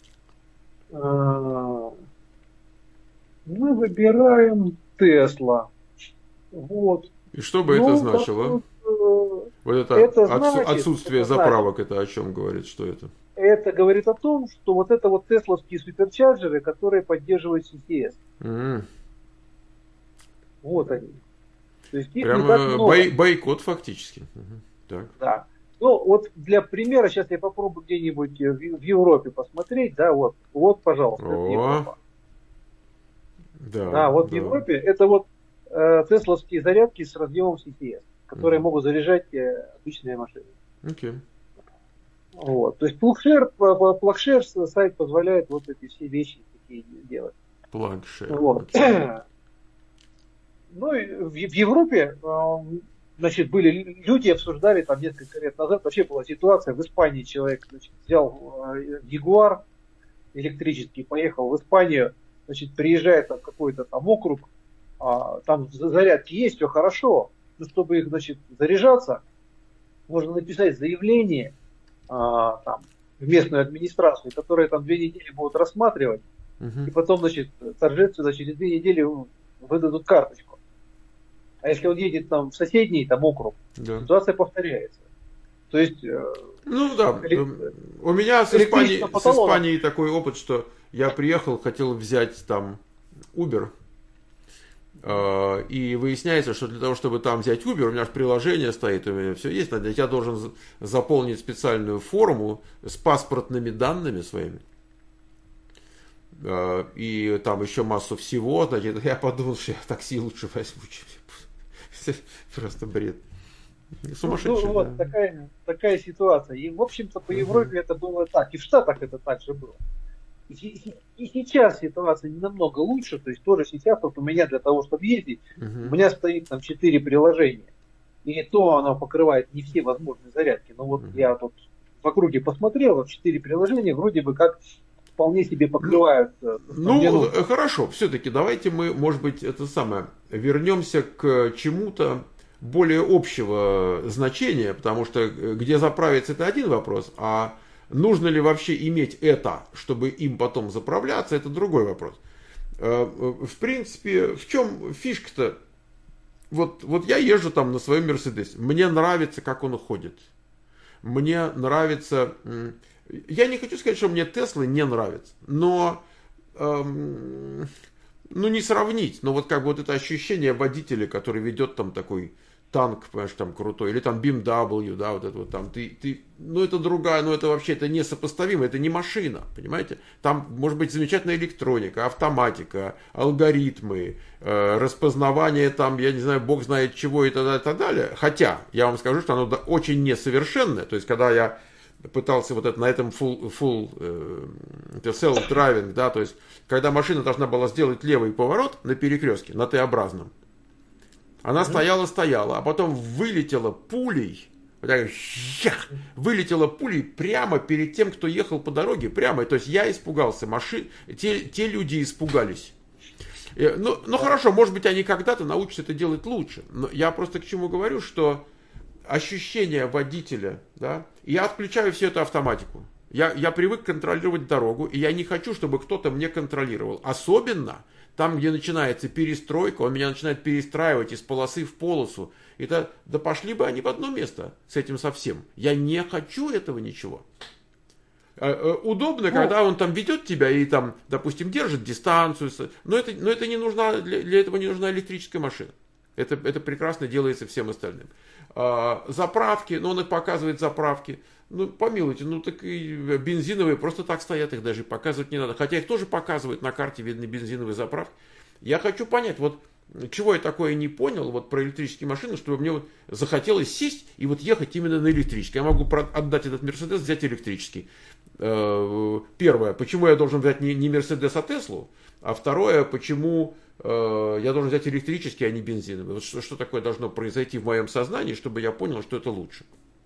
мы выбираем Tesla. Вот. И что бы это значило? Вот это значит, отсутствие заправок, это о чем говорит, что это? Это говорит о том, что вот это вот тесловские суперчарджеры, которые поддерживают CCS. Вот они. То есть их прямо не так много. Бойкот фактически. Так. Да. Ну вот для примера сейчас я попробую где-нибудь в Европе посмотреть, да, вот пожалуйста, это Европа. Да, вот в Европе это вот тесловские зарядки с разъемом CCS, которые могут заряжать обычные машины. Okay. Вот. То есть PlugShare сайт позволяет вот эти все вещи такие делать. PlugShare. Вот. Ну и в Европе, значит, были люди, обсуждали там несколько лет назад, вообще была ситуация, в Испании человек, значит, взял Ягуар электрический, поехал в Испанию, значит, приезжает там какой-то там округ, там зарядки есть, все хорошо, но чтобы их, значит, заряжаться, можно написать заявление там, в местную администрацию, которая там 2 недели будут рассматривать, и потом, значит, торжественно через 2 недели выдадут карточку. А если он едет там в соседний там округ, ситуация повторяется. То есть... Ну да, у меня с Испанией такой опыт, что я приехал, хотел взять там Uber, и выясняется, что для того, чтобы там взять Uber, у меня же приложение стоит, у меня все есть, я должен заполнить специальную форму с паспортными данными своими. И там еще массу всего, значит, я подумал, что я такси лучше возьму, чем просто бред. Сумасшедший. Ну, вот такая ситуация. И, в общем-то, по Европе это было так. И в Штатах это так же было. И сейчас ситуация не намного лучше. То есть тоже сейчас вот у меня для того, чтобы ездить, у меня стоит там 4 приложения. И то оно покрывает не все возможные зарядки. Но вот я тут в округе посмотрел, вот 4 приложения вроде бы как вполне себе покрывают. Ну, хорошо, все-таки давайте мы, может быть, это самое, вернемся к чему-то более общего значения, потому что где заправиться, это один вопрос, а нужно ли вообще иметь это, чтобы им потом заправляться, это другой вопрос. В принципе, в чем фишка-то? Вот я езжу там на своем Мерседесе, мне нравится, как он ходит. Мне нравится... Я не хочу сказать, что мне Теслы не нравятся, но... ну, не сравнить, но вот как бы вот это ощущение водителя, который ведет там такой танк, понимаешь, там крутой, или там BMW, да, вот это вот там, ну это другая, ну это вообще, это несопоставимо, это не машина, понимаете? Там может быть замечательная электроника, автоматика, алгоритмы, распознавание там, я не знаю, бог знает чего и так далее. Хотя, я вам скажу, что оно очень несовершенное, то есть когда я пытался вот это на этом self-driving, да, то есть когда машина должна была сделать левый поворот на перекрестке, на Т-образном, она стояла, а потом вылетела пулей, вот так, вылетела пулей прямо перед тем, кто ехал по дороге, прямо, то есть я испугался, те люди испугались. Ну хорошо, может быть они когда-то научатся это делать лучше, но я просто к чему говорю, что ощущение водителя, да, я отключаю всю эту автоматику. Я привык контролировать дорогу, и я не хочу, чтобы кто-то мне контролировал. Особенно там, где начинается перестройка, он меня начинает перестраивать из полосы в полосу. Да пошли бы они в одно место с этим совсем. Я не хочу этого ничего. Удобно, когда он там ведет тебя и там, допустим, держит дистанцию. Но это не нужна, для этого не нужна электрическая машина. Это прекрасно делается всем остальным. Заправки, но он и показывает заправки. Ну, помилуйте, ну так и бензиновые просто так стоят, их даже показывать не надо. Хотя их тоже показывают, на карте видны бензиновые заправки. Я хочу понять, вот чего я такое не понял, вот про электрические машины, чтобы мне вот захотелось сесть и вот ехать именно на электрический. Я могу отдать этот Мерседес, взять электрический. Первое, почему я должен взять не Мерседес, а Теслу? А второе, почему я должен взять электрический, а не бензиновый? Вот что такое должно произойти в моем сознании, чтобы я понял, что это лучше?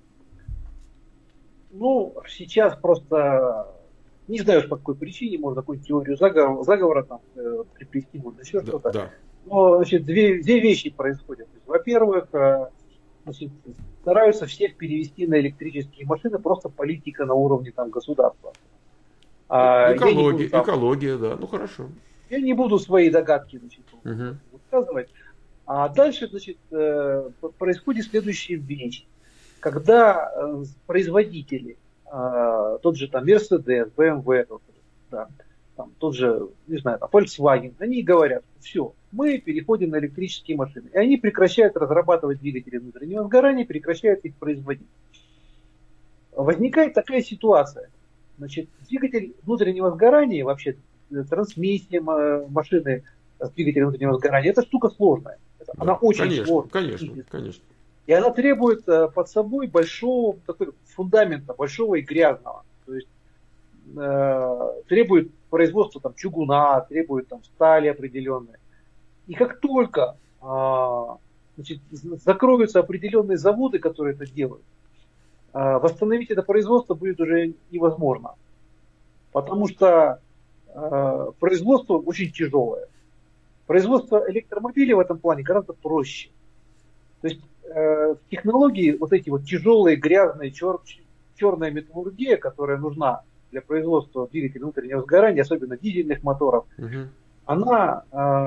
Ну, сейчас просто не знаю, по какой причине, можно какую-нибудь теорию заговора там приплести, можно еще что-то. Да. Но, значит, две вещи происходят. Во-первых, значит, стараются всех перевести на электрические машины, просто политика на уровне там государства. Экология, да, ну хорошо. Я не буду свои догадки, значит, высказывать. А дальше, значит, происходит следующая вещь. Когда производители, тот же там Mercedes, BMW, да, там, тот же, не знаю, там, Volkswagen, они говорят, все, мы переходим на электрические машины. И они прекращают разрабатывать двигатели внутреннего сгорания, прекращают их производить. Возникает такая ситуация. Значит, двигатель внутреннего сгорания, вообще трансмиссия машины с двигателем внутреннего сгорания, это штука сложная. Она очень сложная. Конечно. И она требует под собой большого такой фундамента, большого и грязного. То есть требует производства там, чугуна, требует там, стали определенной. И как только значит, закроются определенные заводы, которые это делают, восстановить это производство будет уже невозможно. Потому что производство очень тяжелое. Производство электромобилей в этом плане гораздо проще. То есть технологии, вот эти вот тяжелые, грязные, черная металлургия, которая нужна для производства двигателей внутреннего сгорания, особенно дизельных моторов, она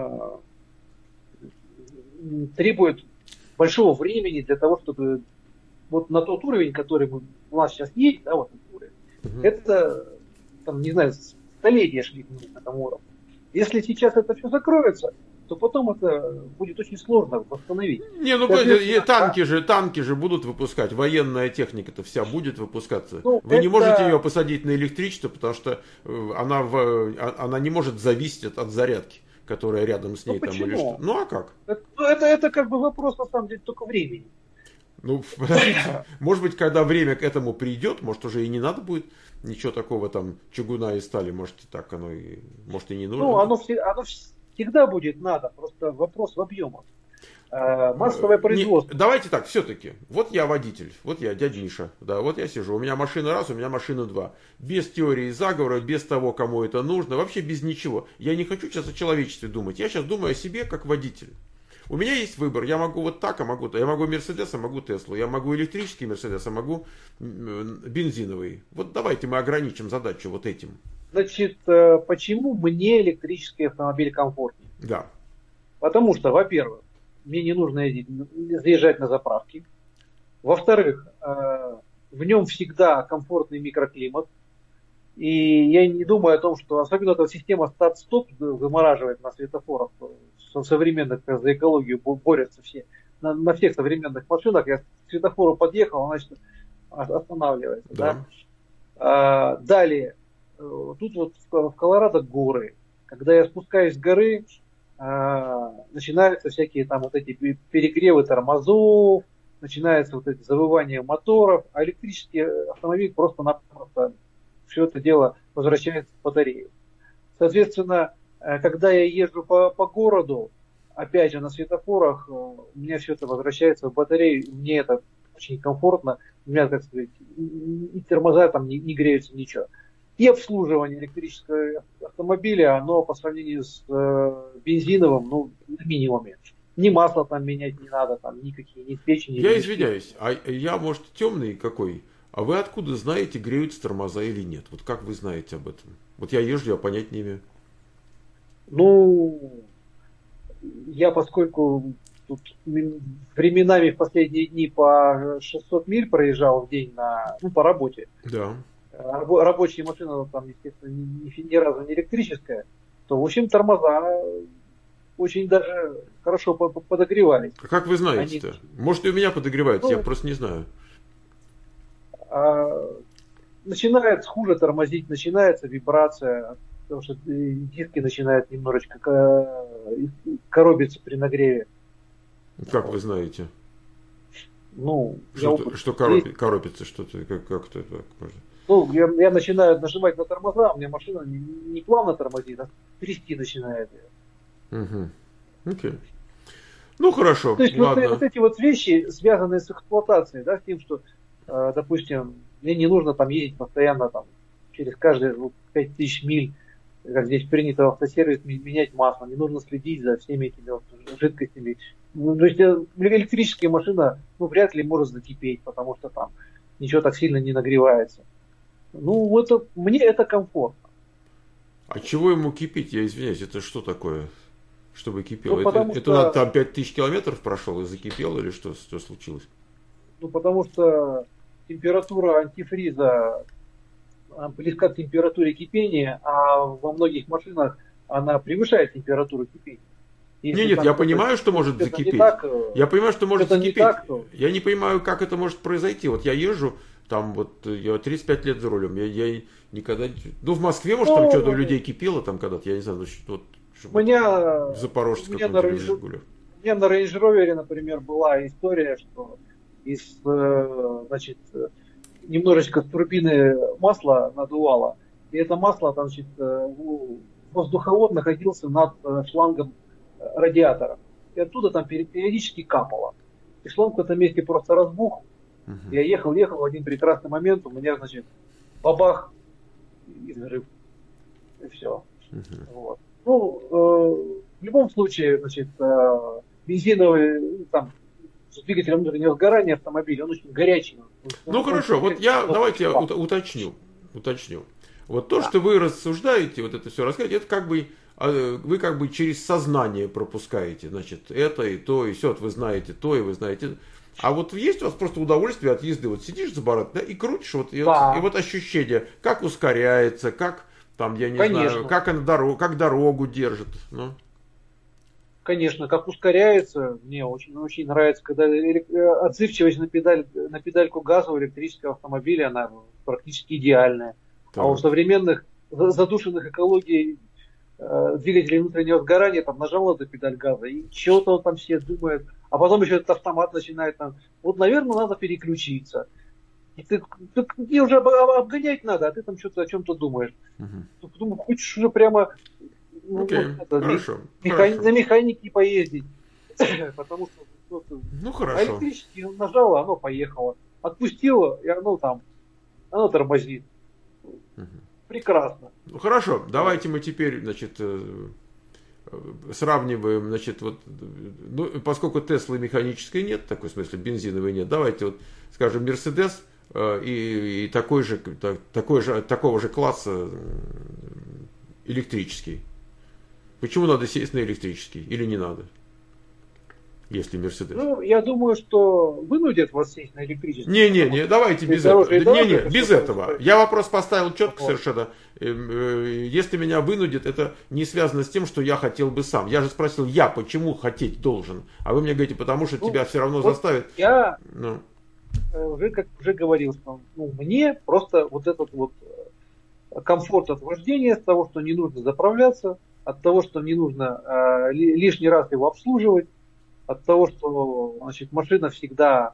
требует большого времени для того, чтобы вот на тот уровень, который у нас сейчас есть, да, вот этот уровень, это, там, не знаю, столетия шли на этом уровне. Если сейчас это все закроется, то потом это будет очень сложно восстановить. Не, ну танки же будут выпускать, военная техника-то вся будет выпускаться. Ну, вы не можете ее посадить на электричество, потому что она не может зависеть от зарядки, которая рядом с ней. Ну, там, или что. Ну а как? Это как бы вопрос, на самом деле, только времени. Ну, подождите, может быть, когда время к этому придет, может, уже и не надо будет ничего такого там чугуна и стали, может, и так оно и, может, и не нужно. Ну, оно всегда будет надо, просто вопрос в объемах. Массовое производство. Давайте так, все-таки. Вот я водитель, вот я, дядя Миша. Да, вот я сижу. У меня машина раз, у меня машина два. Без теории заговора, без того, кому это нужно, вообще без ничего. Я не хочу сейчас о человечестве думать. Я сейчас думаю о себе как водитель. У меня есть выбор. Я могу вот так, а могу так. Я могу Мерседес, а могу Теслу. Я могу электрический Мерседес, а могу бензиновый. Вот давайте мы ограничим задачу вот этим. Значит, почему мне электрический автомобиль комфортнее? Да. Потому что, во-первых, мне не нужно заезжать на заправки. Во-вторых, в нем всегда комфортный микроклимат. И я не думаю о том, что особенно эта система старт-стоп вымораживает на светофорах. Современных за экологию борются все. На всех современных машинах я к светофору подъехал, он, значит, останавливается. Да. Да? Далее, тут вот в Колорадо горы. Когда я спускаюсь с горы, начинаются всякие там вот эти перегревы тормозов, начинается вот это завывание моторов, а электрический автомобиль просто-напросто все это дело возвращается в батарею. Соответственно, когда я езжу по городу, опять же на светофорах, у меня все это возвращается в батарею, мне это очень комфортно, у меня, так сказать, и тормоза там не греются, ничего. И обслуживание электрического автомобиля, оно по сравнению с бензиновым, ну, на минимуме. Ни масла там менять не надо, там никакие, ни печени. Я извиняюсь, а я, может, темный какой? А вы откуда знаете, греются тормоза или нет? Вот как вы знаете об этом? Вот я езжу, я понять не имею. Ну, я поскольку тут временами в последние дни по 600 миль проезжал в день по работе. Да. Рабочая машина там, естественно, ни разу не электрическая, то, в общем, тормоза очень даже хорошо подогревались. А как вы знаете-то? Может, и у меня подогреваются, я просто не знаю. Начинает хуже тормозить, начинается вибрация, потому что диски начинают немножечко коробиться при нагреве. Как вы знаете? Ну, что коробится, что-то, как это можно? Ну, я начинаю нажимать на тормоза, у меня машина не плавно тормозит, а трясти начинает. Угу. Окей. Ну, хорошо, то есть ладно. Вот эти вот вещи, связанные с эксплуатацией, да, с тем, что, допустим, мне не нужно там ездить постоянно там, через каждые 5000 миль, как здесь принято в автосервис, менять масло, не нужно следить за всеми этими жидкостями. Ну, то есть электрическая машина, ну, вряд ли может закипеть, потому что там ничего так сильно не нагревается. Ну, мне это комфортно. А чего ему кипеть? Я извиняюсь, это что такое, чтобы кипело? Ну, это надо там 5000 километров прошел и закипело, или что случилось? Ну, потому что температура антифриза близка к температуре кипения, а во многих машинах она превышает температуру кипения. Нет, я понимаю, что может закипеть. Я понимаю, что может закипеть. Я не понимаю, как это может произойти. Вот я езжу, там вот я 35 лет за рулем, я никогда... Ну, в Москве, может, там что-то у людей кипело там когда-то, я не знаю, вот, у меня в Запорожце каком-то Жигуле. У меня на Range Rover, например, была история, что значит, немножечко с турбины масла надувало, и это масло, там, значит, воздуховод находился над шлангом радиатора. И оттуда там периодически капало. И шланг в этом месте просто разбух. Я ехал, в один прекрасный момент у меня, значит, бабах, и взрыв. И все. Вот. Ну, в любом случае, значит, бензиновый, там, с двигателем внутреннего сгорания автомобиля, он очень горячий. Ну, хорошо, вот давайте я уточню. Вот то, что вы рассуждаете, вот это все рассказываете, это как бы вы как бы через сознание пропускаете, значит, это и то, и все, вот вы знаете то, и вы знаете. А вот есть у вас просто удовольствие от езды, вот сидишь за баранкой, да, и крутишь, вот, и вот ощущение, как ускоряется, как там, я не знаю, как дорогу держит. Ну. Конечно, как ускоряется, мне очень нравится, когда отзывчивость на педальку газа у электрического автомобиля, она практически идеальная. Так. А у современных задушенных экологией двигателей внутреннего сгорания, там нажал на эту педаль газа, и что-то он там все думает, а потом еще этот автомат начинает там, вот, наверное, надо переключиться. И тебе уже обгонять надо, а ты там что-то о чем-то думаешь. Думаю, хочешь уже прямо хорошо. На механике поездить. Потому что Ну, а хорошо. электрически нажало, оно поехало. Отпустило, и оно тормозит. Мгм. Прекрасно. Ну, хорошо, Вот. давайте мы теперь, значит, сравниваем, значит, вот, ну, поскольку Теслы механической нет, в такой смысле, бензиновой нет, давайте вот, скажем, Мерседес и такого же класса электрический. Почему надо сесть на электрический или не надо, если Мерседес? Ну, я думаю, что вынудят вас сесть на электрический, потому Не, что давайте без этого. дороже и дороже Не, это все без этого. стоит. Я вопрос поставил четко Вот. совершенно. Если меня вынудит, это не связано с тем, что я хотел бы сам. Я же спросил, я почему хотеть должен? А вы мне говорите, потому что Ну, тебя все равно вот заставят. я Ну, уже говорил, что мне просто вот этот вот комфорт от вождения, от того, что не нужно заправляться, от того, что не нужно лишний раз его обслуживать, от того, что значит, машина всегда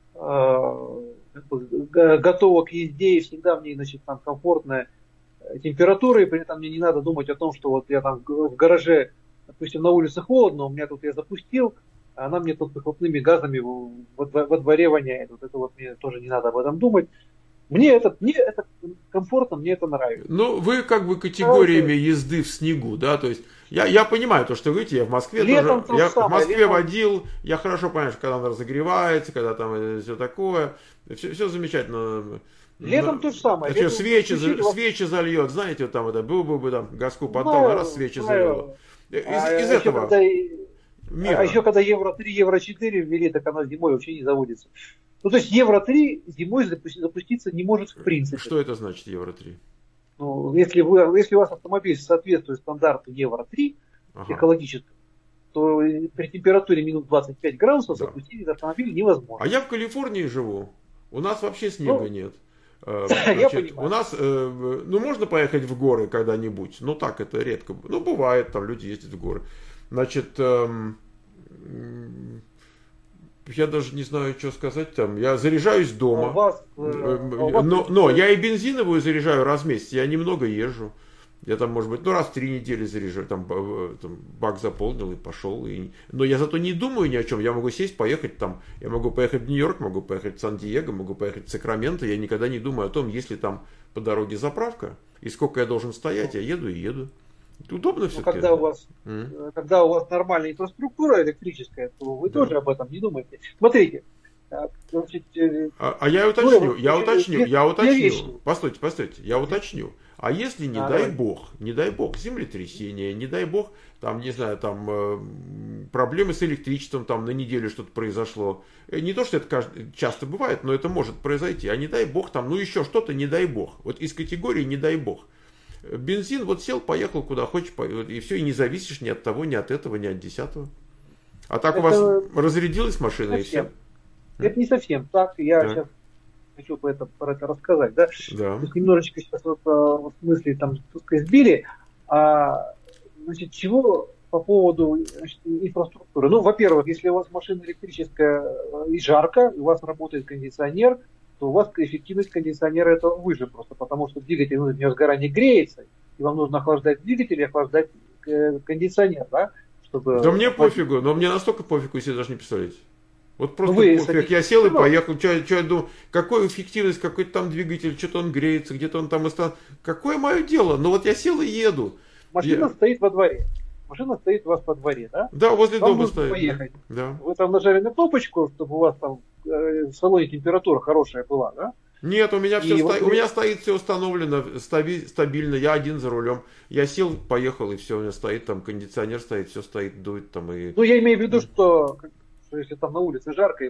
готова к езде, и всегда в ней значит, там комфортная температура, и при этом мне не надо думать о том, что вот я там в гараже, допустим, на улице холодно, у меня тут я запустил, а она мне тут выхлопными газами во дворе воняет. Вот это вот мне тоже не надо об этом думать. Мне это комфортно, мне это нравится. ну, вы как бы Нравится. категориями езды в снегу, да, то есть я понимаю то, что вы говорите, я в Москве тоже, Летом то же я в самое, Москве летом, водил, я хорошо понимаю, когда она разогревается, когда там все такое, все замечательно. летом то же самое. Что, Летом включили вас, свечи зальет, знаете, вот там это, был бы там газку поддал, и раз знаю, свечи залило. знаю. Из этого А мира. еще когда Евро 3, Евро 4 ввели, так оно зимой вообще не заводится. Ну, то есть Евро 3 зимой запуститься не может в принципе. Что это значит, Евро-3? Ну, если у вас автомобиль соответствует стандарту Евро 3 Ага, экологическому, то при температуре минус 25 градусов да. запустить этот автомобиль А невозможно. я в Калифорнии живу. У нас вообще снега Ну, нет. я Значит, у понимаю. нас, ну, можно поехать в горы когда-нибудь, но так это редко. Ну, бывает, там люди ездят в горы. Значит, я даже не знаю, что сказать там. Я заряжаюсь У дома, вас, у вас но я и бензиновую заряжаю раз в месяц. Я немного езжу. Я там, может быть, ну раз в 3 недели заряжаю, там бак заполнил и пошел. Но я зато не думаю ни о чем. Я могу сесть, поехать там. Я могу поехать в Нью-Йорк, могу поехать в Сан-Диего, могу поехать в Сакраменто. Я никогда не думаю о том, есть ли там по дороге заправка и сколько я должен стоять. Я еду и еду. Это удобно Но все-таки. когда у вас нормальная инфраструктура электрическая, то вы Да. тоже об этом не думаете. Смотрите, значит, А я уточню, я две уточню. вещи. Постойте, я уточню. А если, Давай. не дай бог, землетрясение, не дай бог, там, не знаю, там проблемы с электричеством, там на неделю что-то произошло. Не то, что это часто бывает, но это может произойти. А не дай бог, там, ну еще что-то, не дай бог. Вот из категории не дай бог. Бензин, вот сел, поехал куда хочешь, и все, и не зависишь ни от того, ни от этого, ни от десятого. А так у вас Это разрядилась не машина и все. совсем. Это не совсем так. Я Так, сейчас хочу про это рассказать. Да? То да. есть немножечко сейчас вот мысли там сбили. А, значит, чего по поводу значит, инфраструктуры? Ну, во-первых, если у вас машина электрическая и жарко, и у вас работает кондиционер, то у вас эффективность кондиционера это выше просто, потому что двигатель внутреннего сгорания греется, и вам нужно охлаждать двигатель и охлаждать кондиционер, да, Да чтобы мне охладить. пофигу, но мне настолько пофигу, если даже не представляете. Вот Ну, просто вы пофиг. Я садитесь в сел и машину, поехал. Что я думаю, какую эффективность, какой там двигатель, что-то он греется, где-то он там Какое мое дело? Ну вот я сел и еду. машина стоит во дворе. Машина стоит у вас во дворе, да? Да, возле Вам дома нужно стоит, да. поехать. Да. Вы там нажали на кнопочку, чтобы у вас там в салоне температура хорошая была, да? Нет, у меня И вот у меня стоит все установлено стабильно, я один за рулем. Я сел, поехал, и все, у меня стоит там кондиционер стоит, все стоит, дует там и. ну, я имею в виду, что если там на улице жарко, и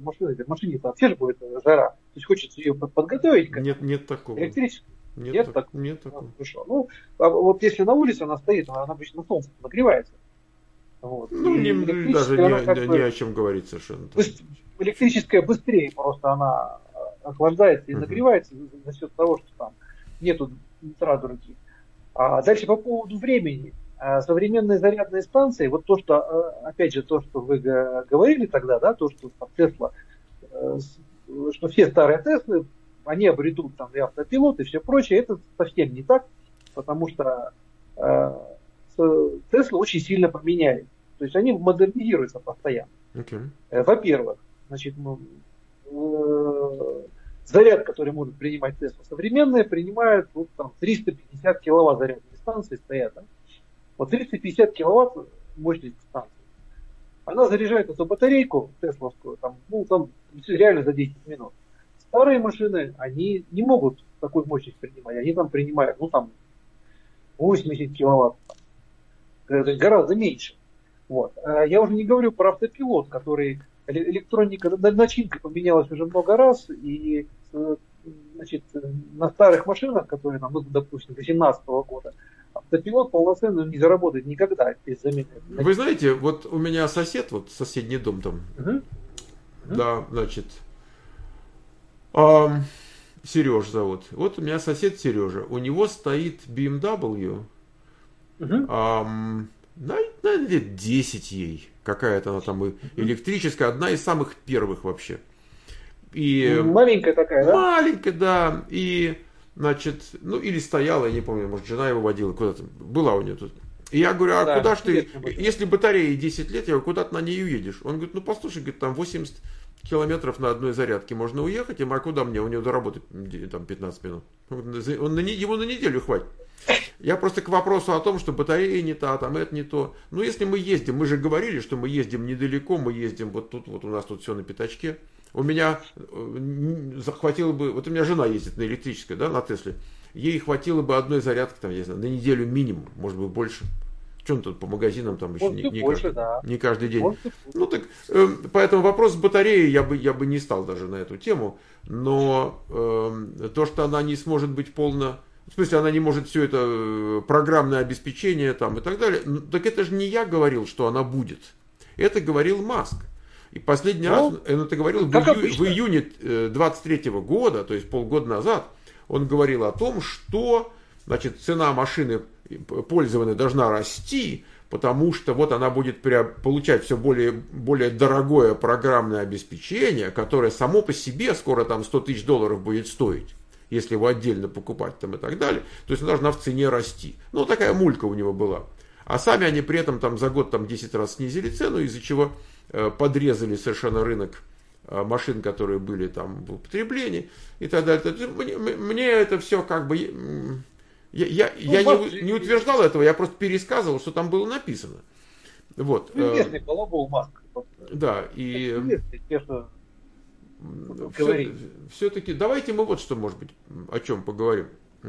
в машине-то вообще же будет жара. То есть хочется ее подготовить к этому. Нет такого. Электрически. Нет так? Нет такого. Хорошо. Ну, а вот если на улице она стоит, она обычно на солнце нагревается. Вот. Ну, И даже электрическая, она как не бы о чем говорить совершенно. электрическая быстрее просто она охлаждается и Мгм. нагревается за счет того, что там нету ветра других. А дальше по поводу времени. Современные зарядные станции, вот то, что, опять же, то, что вы говорили тогда, да, то, что там Тесла, что все старые Теслы, они обретут там и автопилот и все прочее, это совсем не так, потому что Теслу очень сильно поменяли. То То есть они модернизируются постоянно. Okay. Во-первых, значит, заряд, который может принимать Тесла современная, принимает вот, там, 350 киловатт зарядные станции стоят. Да? Вот 350 киловатт мощность станции. Она заряжает эту батарейку тесловскую, там реально за 10 минут. Старые машины, они не могут такую мощность принимать. Они там принимают, 80 киловатт. Это гораздо меньше. Вот. Я уже не говорю про автопилот, который электроника, начинка поменялась уже много раз, и значит, на старых машинах, которые, допустим, 2018 года, автопилот полноценно не заработает никогда без замены. Вы знаете, вот у меня сосед, вот соседний дом там, да, значит, Сереж зовут. Вот у меня сосед Сережа, у него стоит BMW, наверное, лет 10 ей, какая-то она там электрическая, одна из самых первых вообще. И маленькая такая, да? Маленькая, да. И, значит, или стояла, я не помню, может, жена его водила куда-то. Была у нее тут. И я говорю, а куда ж ты, если батарее 10 лет, я говорю, куда ты на ней уедешь? Он говорит, послушай, говорит, там 80 километров на одной зарядке можно уехать, а куда мне? У него до работы там 15 минут. Ему на неделю хватит. Я просто к вопросу о том, что батарея не та, там это не то. Если мы ездим, мы же говорили, что мы ездим недалеко, мы ездим вот тут, вот у нас тут все на пятачке. У меня захватило бы, вот у меня жена ездит на электрической, да, на Тесле. Ей хватило бы одной зарядки, там, я знаю, на неделю минимум, может быть больше. Чем тут по магазинам там еще не каждый день. Поэтому вопрос с батареей я бы не стал даже на эту тему. Но то, что она не сможет быть полно, в смысле, она не может все это программное обеспечение там и так далее. Так это же не я говорил, что она будет. Это говорил Маск. И последний раз он это говорил в июне 23 года, то есть полгода назад. Он говорил о том, что, значит, цена машины пользованной должна расти, потому что вот она будет получать все более дорогое программное обеспечение, которое само по себе скоро там $100 тысяч будет стоить, если его отдельно покупать там и так далее. То есть она должна в цене расти. Такая мулька у него была. А сами они при этом там за год там 10 раз снизили цену, из-за чего подрезали совершенно рынок машин, которые были там в употреблении и так далее. Мне это все как бы... Я не утверждал этого, я просто пересказывал, что там было написано. Вот. Известный балабол Маск. Да, и... Все-таки давайте мы вот что, может быть, о чем поговорим.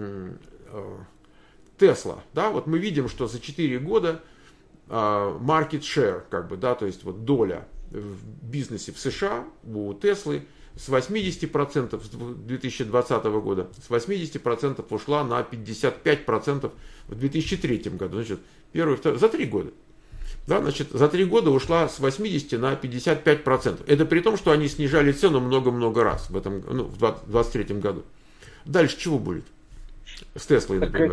Тесла, да, вот мы видим, что за 4 года market share, как бы, да, то есть вот доля в бизнесе в США у Теслы с 80% с 2020 года, с 80% ушла на 55% в 2003 году. Значит, за 3 года. Да, значит, за 3 года ушла с 80 на 55%. Это при том, что они снижали цену много-много раз в 2023 году. Дальше чего будет? С Теслой, например.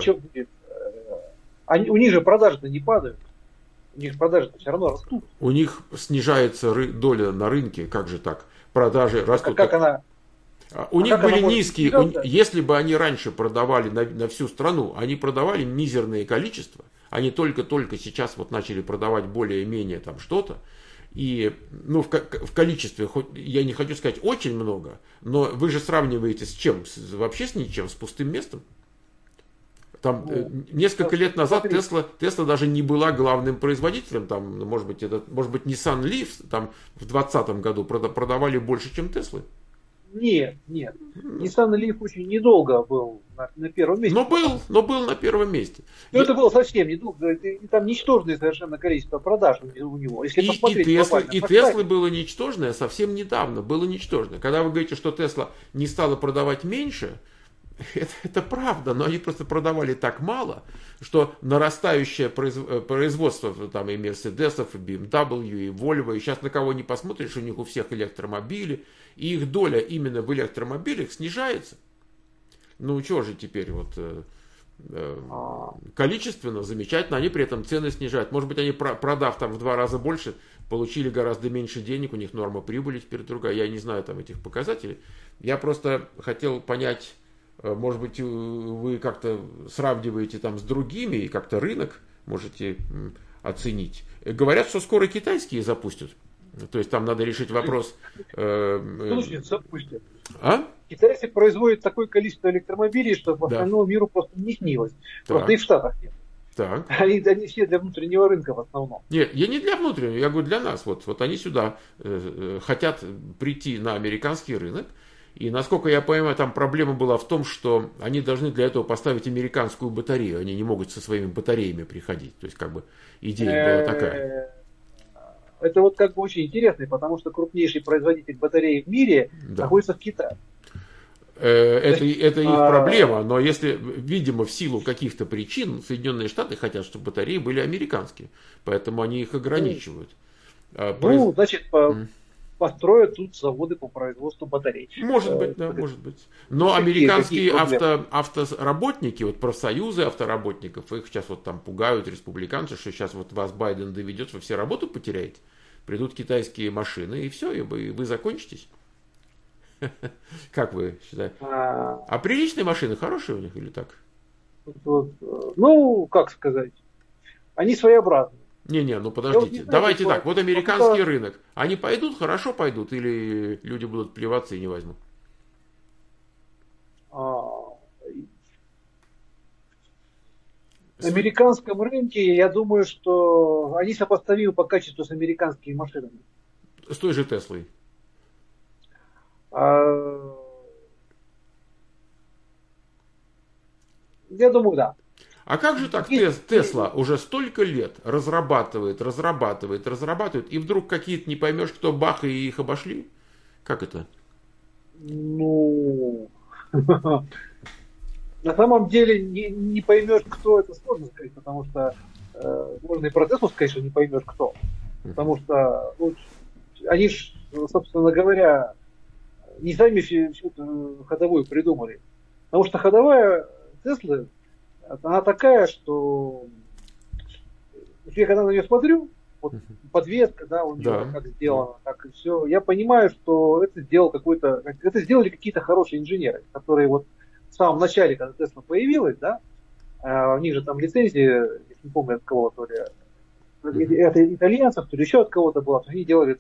У них же продажи-то не падают. У них продажи все равно растут. У них снижается доля на рынке. Как же так? Продажи растут. Как она? У них были низкие. Если бы они раньше продавали на всю страну, они продавали мизерное количество. Они только-только сейчас вот начали продавать более-менее там что-то. И в количестве, я не хочу сказать очень много, но вы же сравниваете с чем? Вообще с ничем, с пустым местом. Там несколько лет назад Tesla даже не была главным производителем. Там, может быть, Nissan Leaf там, в 2020 году продавали больше, чем Tesla. Нет. Nissan Leaf очень недолго был на первом месте. Но был на первом месте. Но это было совсем недолго. Там ничтожное совершенно количество продаж у него. Если посмотреть и Tesla было ничтожное совсем недавно. Было ничтожное. Когда вы говорите, что Tesla не стала продавать меньше, это правда, но они просто продавали так мало, что нарастающее производство там и Мерседесов, и BMW, и Volvo, и сейчас на кого не посмотришь, у них у всех электромобили, и их доля именно в электромобилях снижается. Чего же теперь вот количественно замечательно, они при этом цены снижают. Может быть, они, продав там в 2 раза больше, получили гораздо меньше денег, у них норма прибыли теперь другая. Я не знаю там этих показателей. Я просто хотел понять, может быть, вы как-то сравниваете там с другими, и как-то рынок можете оценить. Говорят, что скоро китайские запустят. То есть там надо решить вопрос. Запустят. А? Китайцы производят такое количество электромобилей, что по Да. остальному миру просто не снилось. Так. Просто и в Штатах нет. Так. Они все для внутреннего рынка в основном. Нет, я не для внутреннего, я говорю для нас. Вот они сюда хотят прийти на американский рынок. И насколько я понимаю, там проблема была в том, что они должны для этого поставить американскую батарею. Они не могут со своими батареями приходить. То есть, как бы, идея была такая. Это вот как бы очень интересно, потому что крупнейший производитель батарей в мире находится в Китае. Это их проблема, но если, видимо, в силу каких-то причин Соединенные Штаты хотят, чтобы батареи были американские, поэтому они их ограничивают. Значит, построят тут заводы по производству батарей. Может быть, да, может быть. Но американские автоработники, вот профсоюзы автоработников, их сейчас вот там пугают республиканцы, что сейчас вот вас Байден доведет, вы все работу потеряете, придут китайские машины, и все, и вы закончитесь. Как вы считаете? А приличные машины хорошие у них или так? Ну, как сказать, они своеобразные. Не, ну подождите, давайте так, вот американский рынок, они пойдут, хорошо пойдут, или люди будут плеваться и не возьмут? На американском рынке, я думаю, что они сопоставимы по качеству с американскими машинами. С той же Теслой? Я думаю, да. А как же так Тесла уже столько лет разрабатывает, и вдруг какие-то не поймешь, кто бах, и их обошли? Как это? Ну, на самом деле не поймешь, кто, это сложно сказать, потому что можно и про Теслу сказать, что не поймешь, кто. Потому что они же, собственно говоря, не сами всю эту ходовую придумали. Потому что ходовая Теслы, она такая, что я когда на нее смотрю, вот подвеска, да, у нее как сделано, так и все, я понимаю, что это сделали какие-то хорошие инженеры, которые вот в самом начале, когда Тесла появилась, да, у них же там лицензия, если не помню от кого, то ли это итальянцев, то ли еще от кого-то было, они делали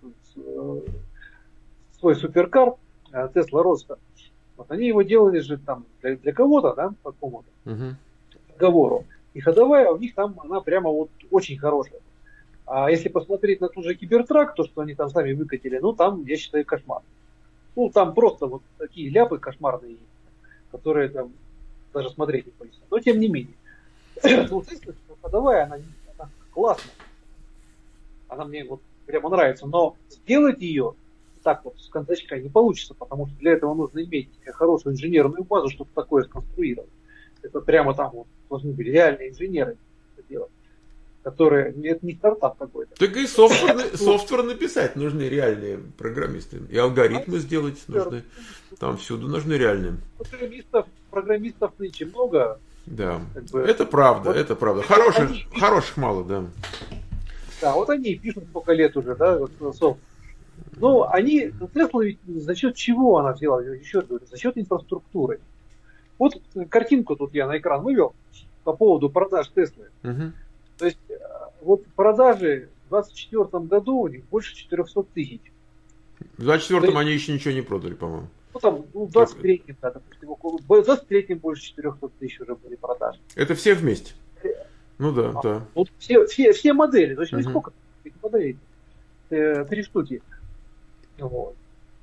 свой суперкар Tesla Roadster. Вот они его делали же там для кого-то, да, по какому-то договору. И ходовая у них там, она прямо вот очень хорошая. А если посмотреть на тот же Кибертрак, то, что они там сами выкатили, ну там, я считаю, кошмар. Ну там просто вот такие ляпы кошмарные, которые там даже смотреть не хочется. Но тем не менее. Ну, ходовая, она классная. Она мне вот прямо нравится. Но сделать ее так вот с концачка не получится, потому что для этого нужно иметь хорошую инженерную базу, чтобы такое сконструировать. Это прямо там вот должны быть реальные инженеры это делать, которые, это не стартап какой-то. Так и софтвер написать нужны реальные программисты. И алгоритмы сделать нужны. Там всюду нужны реальные. Программистов нынче много. Да, это правда, вот, это правда. Хороших мало, да. Да, вот они пишут сколько лет уже, да, вот, софт. Ну, Тесла ведь за счет чего она взяла? Еще говорю, за счет инфраструктуры. Вот картинку тут я на экран вывел по поводу продаж Теслы. То есть, вот продажи в 2024 году у них больше 400 тысяч. В 2024 они еще ничего не продали, по-моему. Ну, там, в 23-м, да, допустим, в 23-м больше 400 тысяч уже были продажи. Это все вместе? Ну да, да. Вот все модели, то есть сколько моделей? 3 штуки. Вот.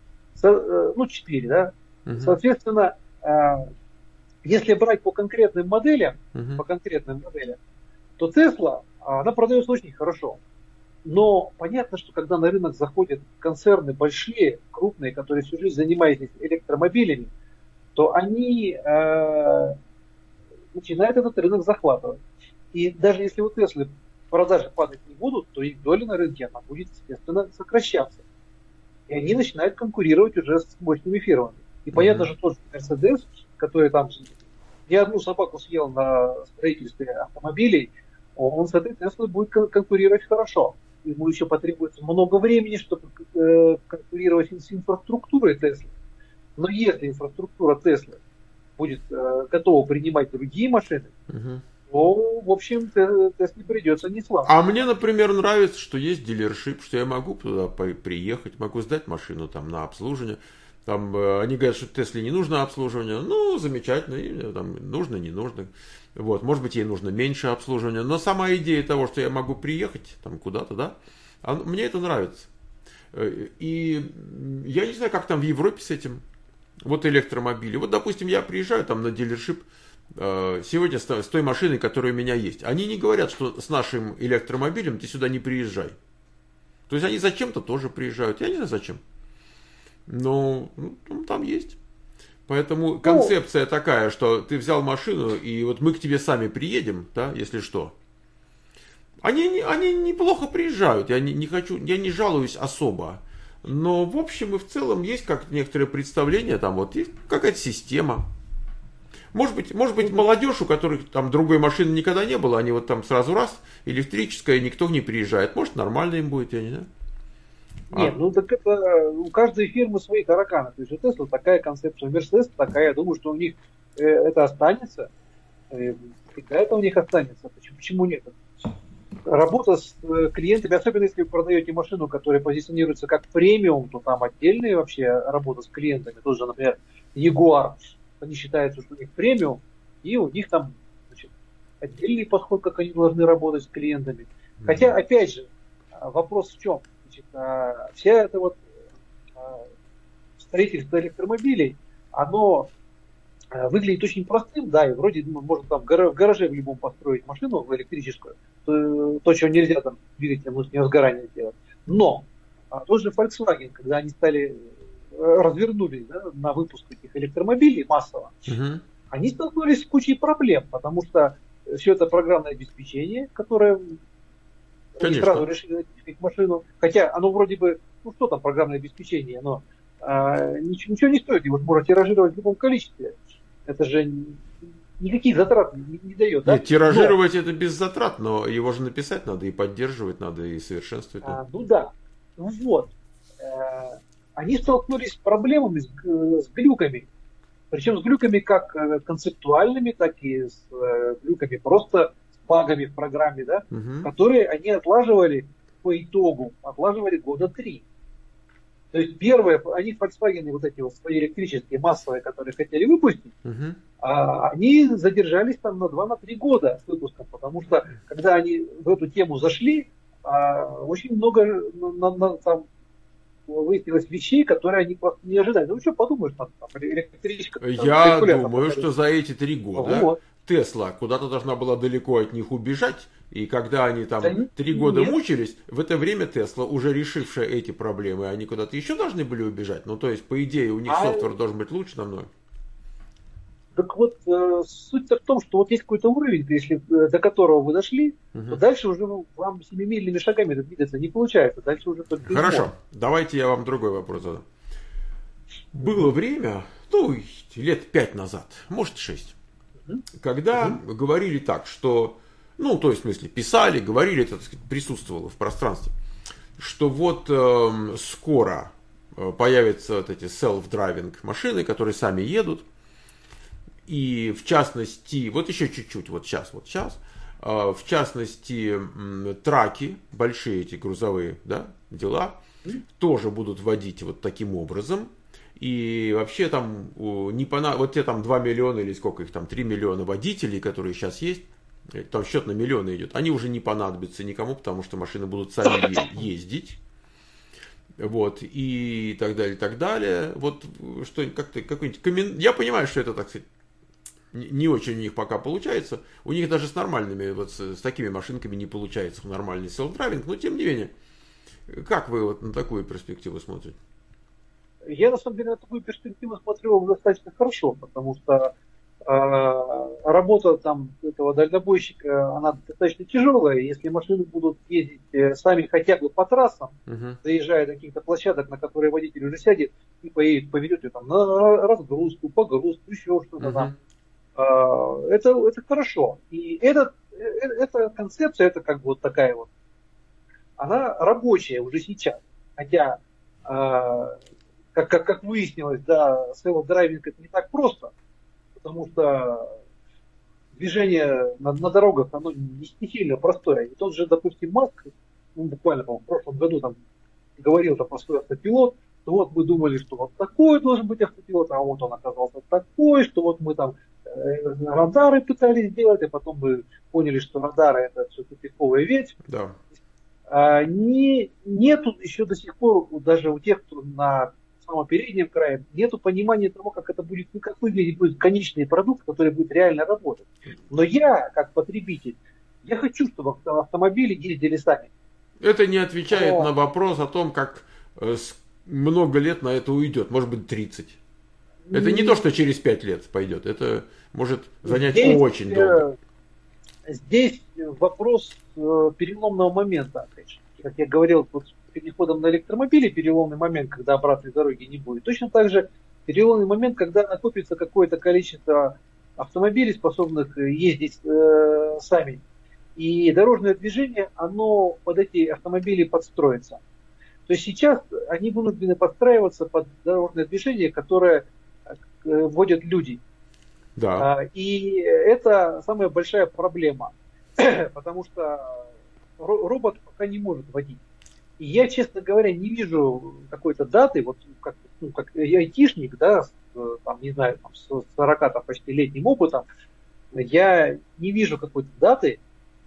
4, да. Соответственно, если брать по конкретным моделям, то Tesla, она продается очень хорошо. Но понятно, что когда на рынок заходят концерны большие, крупные, которые всю жизнь занимаются электромобилями, то они начинают этот рынок захватывать. И даже если у Теслы продажи падать не будут, то их доля на рынке она будет, естественно, сокращаться. И они начинают конкурировать уже с мощными фирмами. И понятно, что тот же Mercedes, который там не одну собаку съел на строительстве автомобилей, он с этой Теслой будет конкурировать хорошо. Ему еще потребуется много времени, чтобы конкурировать с инфраструктурой Теслы. Но если инфраструктура Теслы будет готова принимать другие машины, Ну, в общем, тест не придется не А сладко. мне, например, нравится, что есть дилершип, что я могу туда приехать, могу сдать машину там на обслуживание. Там они говорят, что Тесле не нужно обслуживание. Ну, замечательно, и, там, нужно, не нужно. Вот, может быть, ей нужно меньше обслуживания. Но сама идея того, что я могу приехать там куда-то, да, мне это нравится. И я не знаю, как там в Европе с этим. Вот электромобили. Вот, допустим, я приезжаю там на дилершип сегодня с той машиной, которая у меня есть. Они не говорят, что с нашим электромобилем ты сюда не приезжай. То есть они зачем-то тоже приезжают. Я не знаю зачем. Но там есть. Поэтому Ну, концепция такая, что ты взял машину, и вот мы к тебе сами приедем, да, если что. Они неплохо приезжают. Я не жалуюсь особо. Но в общем и в целом есть как некоторые представления, там вот есть какая-то система. Может быть, ну, молодежь, у которых там другой машины никогда не было, они вот там сразу раз, электрическая, никто не приезжает. Может, нормально им будет, я не знаю. нет, А, ну так это у каждой фирмы свои тараканы. То есть у Tesla такая концепция, у Mercedes такая. Я думаю, что у них это останется. Всегда это у них останется. Почему нет? Работа с клиентами, особенно если вы продаете машину, которая позиционируется как премиум, то там отдельная вообще работа с клиентами. Тот же, например, Jaguar, они считаются, что у них премиум, и у них там, значит, отдельный подход, как они должны работать с клиентами. Хотя, опять же, вопрос в чем? Значит, вся эта вот а, строительство электромобилей, оно выглядит очень простым, да, и вроде можно там в гараже в любом построить машину электрическую, то, чего нельзя там двигателем внутреннего сгорания делать. Но тот же Volkswagen, когда они стали развернулись, да, на выпуск этих электромобилей массово, угу, они столкнулись с кучей проблем, потому что все это программное обеспечение, которое они сразу конечно. решили запустить машину, хотя оно вроде бы, ну что там программное обеспечение, но ничего не стоит, его можно тиражировать в любом количестве. Это же никаких затрат не дает, Нет, да? Но, тиражировать это без затрат, но его же написать надо, и поддерживать надо, и совершенствовать надо. ну да, ну вот, э, они столкнулись с проблемами, с глюками. Причем с глюками как концептуальными, так и с глюками просто с багами в программе, да, Угу, которые они отлаживали по итогу, отлаживали года 3. То есть первые, они Volkswagen вот эти вот свои электрические массовые, которые хотели выпустить, угу. они задержались там на 2-3 года с выпуском, потому что когда они в эту тему зашли, очень много там выяснилось вещей, которые они просто не ожидали. Ну что, подумаешь, там электричка, там, Я циркулятор думаю, покорит. что за эти 3 года Вот. Тесла куда-то должна была далеко от них убежать, и когда они Да там 3 года нет. мучились, в это время Тесла, уже решившая эти проблемы, они куда-то еще должны были убежать. Ну, то есть, по идее, у них А софтвер должен быть лучше намного. так вот, суть-то в том, что вот есть какой-то уровень, если до которого вы дошли, то Угу. дальше уже вам семимильными шагами двигаться не получается. Дальше уже только Хорошо, измор. давайте я вам другой вопрос задам. Было время, ну, лет 5 назад, может 6, Мгм. когда Мгм. говорили так, что, ну, то есть, в смысле, писали, говорили, это, так сказать, присутствовало в пространстве, что вот скоро появятся вот эти self-driving машины, которые сами едут, и в частности, вот еще чуть-чуть, вот сейчас, в частности, траки, большие эти грузовые, да, дела, Мгм. тоже будут водить вот таким образом. И вообще там не вот те там 2 миллиона или сколько их там, 3 миллиона водителей, которые сейчас есть, там счет на миллионы идет, они уже не понадобятся никому, потому что машины будут сами ездить. Вот, и так далее, и так далее. Вот что как-то какой-нибудь Я понимаю, что это, так сказать, не очень у них пока получается. У них даже с нормальными, вот с такими машинками не получается нормальный селф-драйвинг, но тем не менее. Как вы вот на такую перспективу смотрите? Я на самом деле на такую перспективу смотрю достаточно хорошо, потому что работа там этого дальнобойщика, она достаточно тяжелая. Если машины будут ездить сами хотя бы по трассам, Угу, заезжая до каких-то площадок, на которые водитель уже сядет и поедет, поведет ее там на разгрузку, погрузку, еще что-то угу, там. Это хорошо. И эта концепция, это как бы вот такая вот, она рабочая уже сейчас. Хотя, как выяснилось, да, self-драйвинг это не так просто, потому что движение на дорогах, оно не сильно простое. И тот же, допустим, Маск, ну, буквально, по-моему, в прошлом году там говорил там про свой автопилот, что вот мы думали, что вот такой должен быть автопилот, а вот он оказался такой, что вот мы там радары пытались сделать, а потом мы поняли, что радары это все тупиковая вещь. Да. Нету еще до сих пор, даже у тех, кто на самом переднем крае, нету понимания того, как это будет, ну, как выглядит будет конечный продукт, который будет реально работать. Но я, как потребитель, я хочу, чтобы автомобили ездили сами. Это не отвечает на вопрос о том, как много лет на это уйдет, может быть 30. Это не то, что через 5 лет пойдет, это может занять здесь, очень долго. Здесь вопрос переломного момента, опять же. Как я говорил, вот с переходом на электромобили переломный момент, когда обратной дороги не будет. Точно так же переломный момент, когда накопится какое-то количество автомобилей, способных ездить сами. И дорожное движение, оно под эти автомобили подстроится. То есть сейчас они вынуждены подстраиваться под дорожное движение, которое вводят люди. Да. И это самая большая проблема, потому что робот пока не может водить. И я, честно говоря, не вижу какой-то даты, вот как айтишник, да, там, не знаю, там, с 40 там, почти летним опытом, я не вижу какой-то даты,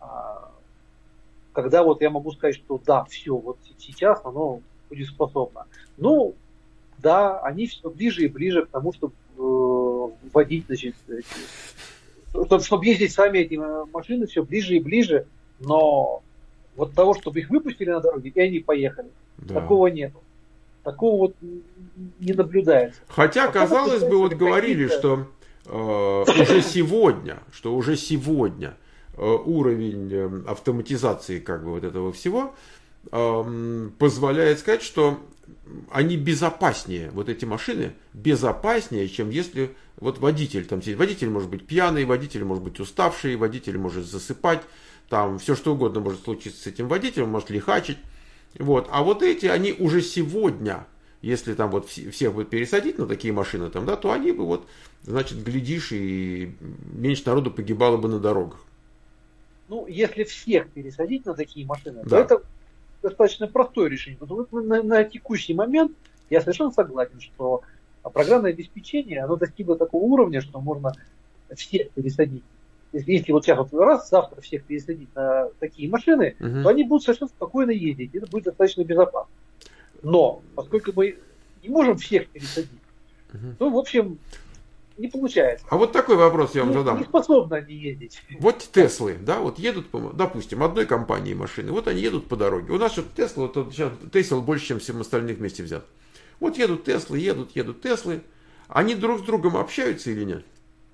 когда вот я могу сказать, что да, все, вот сейчас оно будет способно. Ну, да, они все ближе и ближе к тому, чтобы вводить, значит, чтобы ездить сами эти машины, все ближе и ближе, но вот того, чтобы их выпустили на дороге, и они поехали, такого нету. Такого вот не наблюдается. Хотя, казалось бы, вот говорили, что уже сегодня уровень автоматизации как бы вот этого всего позволяет сказать, что они безопаснее, вот эти машины безопаснее, чем если вот водитель там сидит. Водитель может быть пьяный, водитель может быть уставший, водитель может засыпать, там все что угодно может случиться с этим водителем, может лихачить. Вот. А вот эти, они уже сегодня, если там вот всех будет пересадить на такие машины, там, да, то они бы вот, значит, глядишь, и меньше народу погибало бы на дорогах. Ну, если всех пересадить на такие машины, да, то это достаточно простое решение. Вот на текущий момент я совершенно согласен, что программное обеспечение, оно достигло такого уровня, что можно всех пересадить. Если вот сейчас вот завтра всех пересадить на такие машины, то они будут совершенно спокойно ездить. Это будет достаточно безопасно. Но, поскольку мы не можем всех пересадить, то, в общем, не получается. А вот такой вопрос я вам задам. Не способны они ездить. Вот Теслы, да, вот едут, допустим, одной компании машины, вот они едут по дороге. У нас вот Тесла, вот сейчас Тесла больше, чем всем остальных вместе взят. Вот едут Теслы, едут Теслы. Они друг с другом общаются или нет?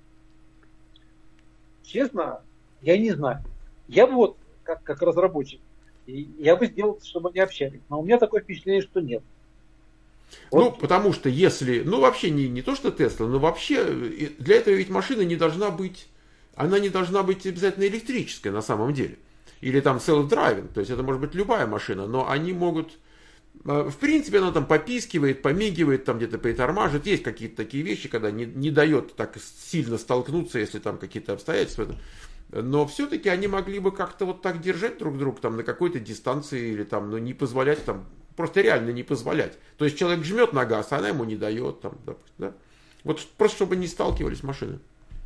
Честно, я не знаю. Я бы вот, как разработчик, я бы сделал, чтобы они общались. Но у меня такое впечатление, что нет. Вот. Ну, потому что если, ну вообще не то, что Тесла, но вообще для этого ведь машина не должна быть, она не должна быть обязательно электрическая на самом деле. Или там self-driving, то есть это может быть любая машина, но они могут, в принципе, она там попискивает, помигивает, там где-то притормаживает. Есть какие-то такие вещи, когда не дает так сильно столкнуться, если там какие-то обстоятельства. Но все-таки они могли бы как-то вот так держать друг друга там на какой-то дистанции или там, ну, не позволять там, просто реально не позволять. То есть человек жмет на газ, а она ему не дает там, допустим, да? Вот просто чтобы не сталкивались машины.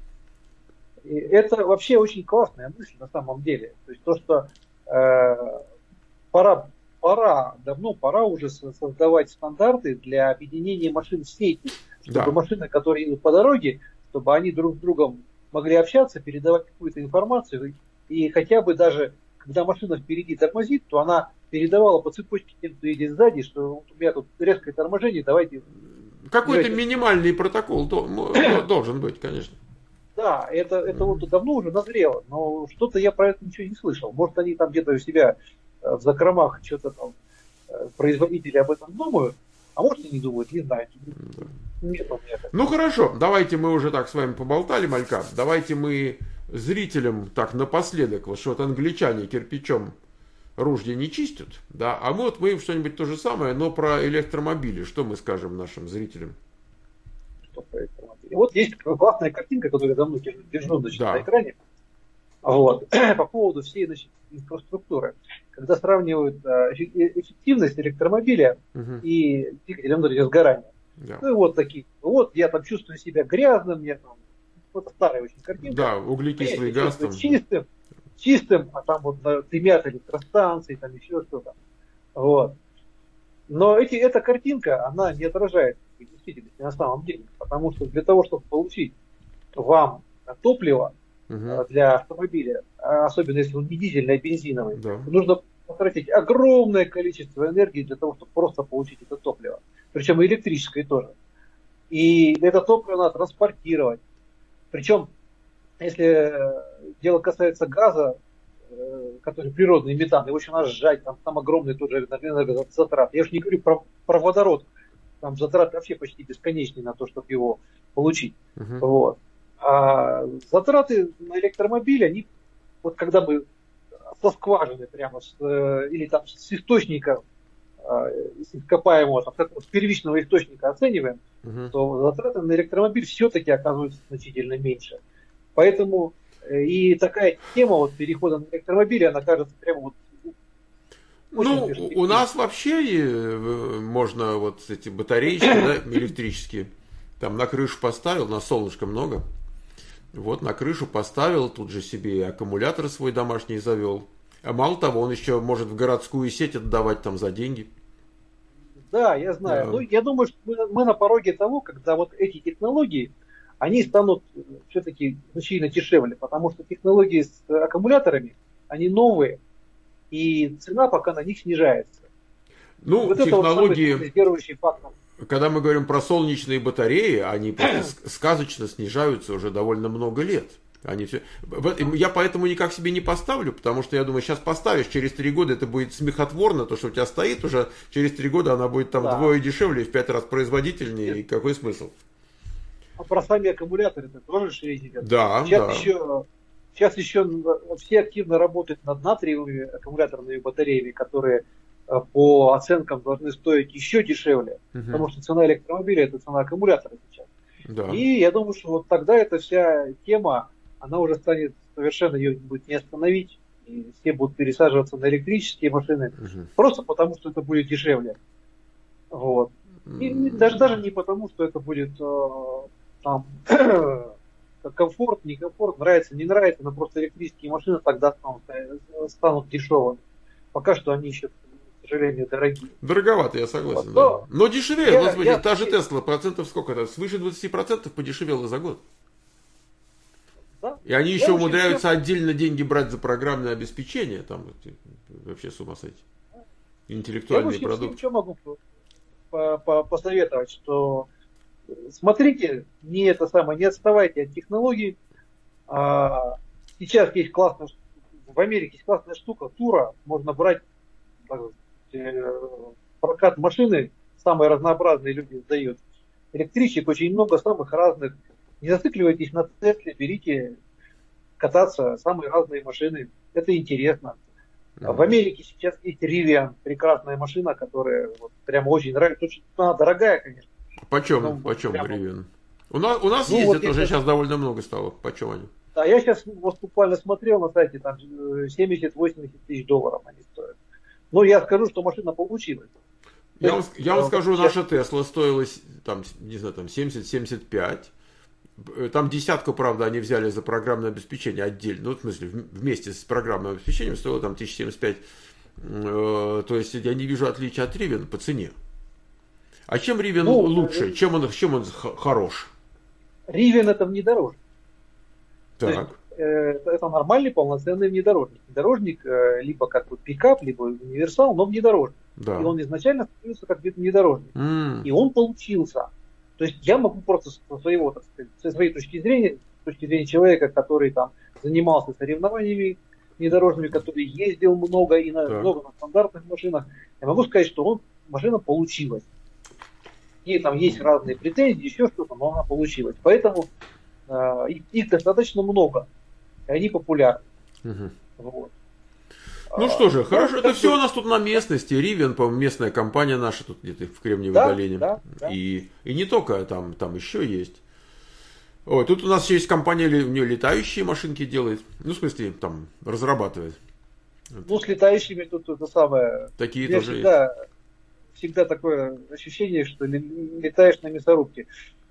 Это вообще очень классная мысль на самом деле. То есть то, что давно пора уже создавать стандарты для объединения машин в сети, чтобы машины, которые едут по дороге, чтобы они друг с другом могли общаться, передавать какую-то информацию, и хотя бы даже, когда машина впереди тормозит, то она передавала по цепочке тем, кто едет сзади, что у меня тут резкое торможение, давайте... Какой-то минимальный протокол должен быть, конечно. Да, это вот давно уже назрело, но что-то я про это ничего не слышал. Может, они там где-то у себя в закромах что-то там производители об этом думают, а может и не думают, не знаю. Ну хорошо, давайте мы уже так с вами поболтали, Малька. Давайте мы зрителям так напоследок, вот что вот англичане кирпичом ружья не чистят, да, а мы им что-нибудь то же самое, но про электромобили. Что мы скажем нашим зрителям? Что про электромобили? И вот есть классная картинка, которую я давно держу, значит, Да. на экране. Вот. По поводу всей, значит, инфраструктуры. Когда сравнивают эффективность электромобиля Мгм. и двигателя внутреннего сгорания. Да. Ну и вот такие. Вот я там чувствую себя грязным, я там, вот старая очень картинка. Да, Я углекислый себя газ чувствую там. чистым, а там вот дымят электростанции, там еще что-то. Вот. Но эта картинка, она не отражает действительности на самом деле. Потому что для того, чтобы получить вам топливо Мгм. для автомобиля, особенно если он не дизельный, а бензиновый, Да. нужно потратить огромное количество энергии для того, чтобы просто получить это топливо. Причем и электрическое тоже. И это топливо надо транспортировать. Причем, если дело касается газа, который природный метан, его еще надо сжать, там огромные тоже энергозатраты. Я уж не говорю про водород, там затраты вообще почти бесконечные на то, чтобы его получить. Мгм. Вот. А затраты на электромобиль, они, вот когда мы со скважины прямо, или там с источника ископаемого, там, с первичного источника оцениваем, Мгм. то затраты на электромобиль все-таки оказываются значительно меньше. Поэтому и такая тема вот перехода на электромобили, она кажется прямо вот очень Ну, у перспективной. нас вообще можно вот эти батареечки, да, электрические, там на крышу поставил, на солнышко много. Вот на крышу поставил, тут же себе и аккумулятор свой домашний завел. А мало того, он еще может в городскую сеть отдавать там за деньги. Да, я знаю. Да. Ну, я думаю, что мы на пороге того, когда вот эти технологии, они станут все-таки значительно дешевле, потому что технологии с аккумуляторами, они новые, и цена пока на них снижается. Ну, Вот это вот самый технологии, сдерживающий фактор. когда мы говорим про солнечные батареи, они просто сказочно снижаются уже довольно много лет. Они все... Я поэтому никак себе не поставлю, потому что я думаю, сейчас поставишь, через 3 года это будет смехотворно, то, что у тебя стоит уже, через 3 года она будет там Да. вдвое дешевле, в 5 раз производительнее, и какой смысл? А про сами аккумуляторы это тоже речь идет. Да, Сейчас еще все активно работают над натриевыми аккумуляторными батареями, которые по оценкам должны стоить еще дешевле, потому что цена электромобиля это цена аккумулятора сейчас. да. И я думаю, что вот тогда эта вся тема, она уже станет совершенно, ее будет не остановить, и все будут пересаживаться на электрические машины, просто потому что это будет дешевле. Вот. И даже не потому, что это будет там комфорт, не комфорт, нравится, не нравится, но просто электрические машины тогда станут дешевыми. Пока что они еще, к сожалению, дорогие. Дороговато, я согласен. Вот, да. Но дешевеет, господи, та же Тесла, процентов сколько это? Свыше 20% подешевела за год. Да? И они еще умудряются отдельно деньги брать за программное обеспечение. Там вообще с ума сойти. Интеллектуальный продукт. Что могу посоветовать, что смотрите, не отставайте от технологий. Сейчас есть классная, в Америке есть классная штука, тура, можно брать прокат машины, самые разнообразные люди сдают. Электричек очень много, самых разных. Не зацикливайтесь на Тесле, берите кататься, самые разные машины. Это интересно. В Америке сейчас есть Rivian, прекрасная машина, которая вот прямо очень нравится. Очень, она дорогая, конечно. Почем прямо... Rivian? У нас ну, ездят вот уже сейчас довольно много стало. Почем они? Да, я сейчас вот буквально смотрел на сайте, там 70-80 тысяч долларов они стоят. Но я скажу, что машина получилась. Я вам скажу, наша Тесла стоила там, не знаю, там 70-75. Там десятку, правда, они взяли за программное обеспечение отдельно. Ну, в смысле, вместе с программным обеспечением стоило там 1075. То есть я не вижу отличия от Rivian по цене. А чем Rivian лучше? Чем он хорош? Rivian это внедорожник. Так. Это нормальный полноценный внедорожник. Внедорожник либо как вот пикап, либо универсал, но внедорожник. Да. И он изначально становился как внедорожник. И он получился. То есть я могу просто со своей точки зрения, с точки зрения человека, который там занимался соревнованиями внедорожными, который ездил много и много на стандартных машинах, я могу сказать, что машина получилась. И там есть разные претензии, еще что-то, но она получилась. Поэтому их достаточно много, и они популярны. Вот. Ну что же, хорошо, это все у нас тут на местности. Rivian, по-моему, местная компания наша тут где-то в Кремниевой долине. Да. И не только, там еще есть. Ой, тут у нас есть компания, у нее летающие машинки делает. Ну, в смысле, там, разрабатывает. Ну, с летающими тут это самое. Такие У меня тоже есть. всегда такое ощущение, что летаешь на мясорубке.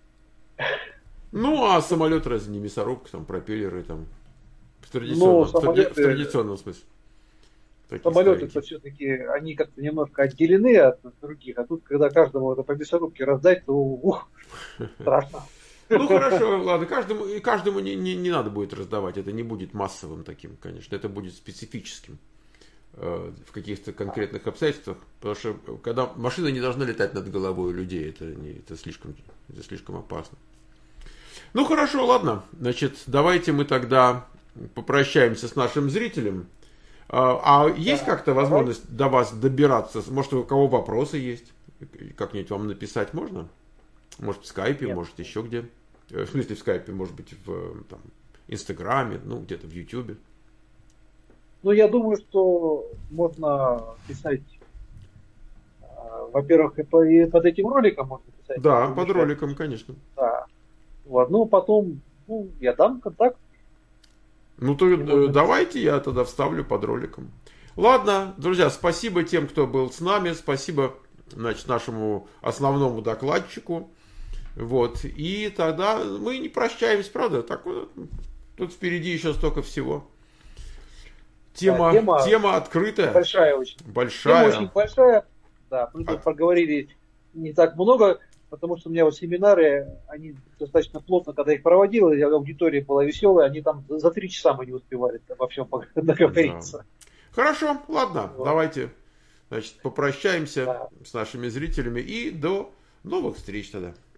Ну, а самолет разве не мясорубка, там, пропеллеры, там, Но в традиционном смысле. Такие самолеты-то старенькие. все-таки, они как-то немножко отделены от других, а тут, когда каждому это по мясорубке раздать, то страшно. Ну хорошо, ладно, каждому не надо будет раздавать, это не будет массовым таким, конечно, это будет специфическим в каких-то конкретных обстоятельствах, потому что когда машина не должна летать над головой у людей, это слишком опасно. Ну хорошо, ладно, значит, давайте мы тогда попрощаемся с нашим зрителем. А есть Да, как-то давай. возможность до вас добираться? Может, у кого вопросы есть? Как-нибудь вам написать можно? Может, в скайпе, Нет. может, еще где. В смысле, в скайпе, может быть, в там, инстаграме, ну, где-то в ютубе. Ну, я думаю, что можно писать, во-первых, и под этим роликом можно писать, Да, под размещать. роликом, конечно. Да. Вот. Ну, потом, я дам контакт, Ну, то мне можно написать. давайте я тогда вставлю под роликом. Ладно, друзья, спасибо тем, кто был с нами. Спасибо, значит, нашему основному докладчику. Вот. И тогда мы не прощаемся, правда? Так вот, тут впереди еще столько всего. Да, Тема открытая, большая очень. Тема очень большая. большая. Да, мы А, тут поговорили не так много, потому что у меня вот семинары, они достаточно плотно, когда их проводил, и аудитория была веселая, они там за 3 часа мы не успевали во всем да. договориться. Хорошо, ладно, Вот. давайте, значит, попрощаемся Да. с нашими зрителями и до новых встреч тогда.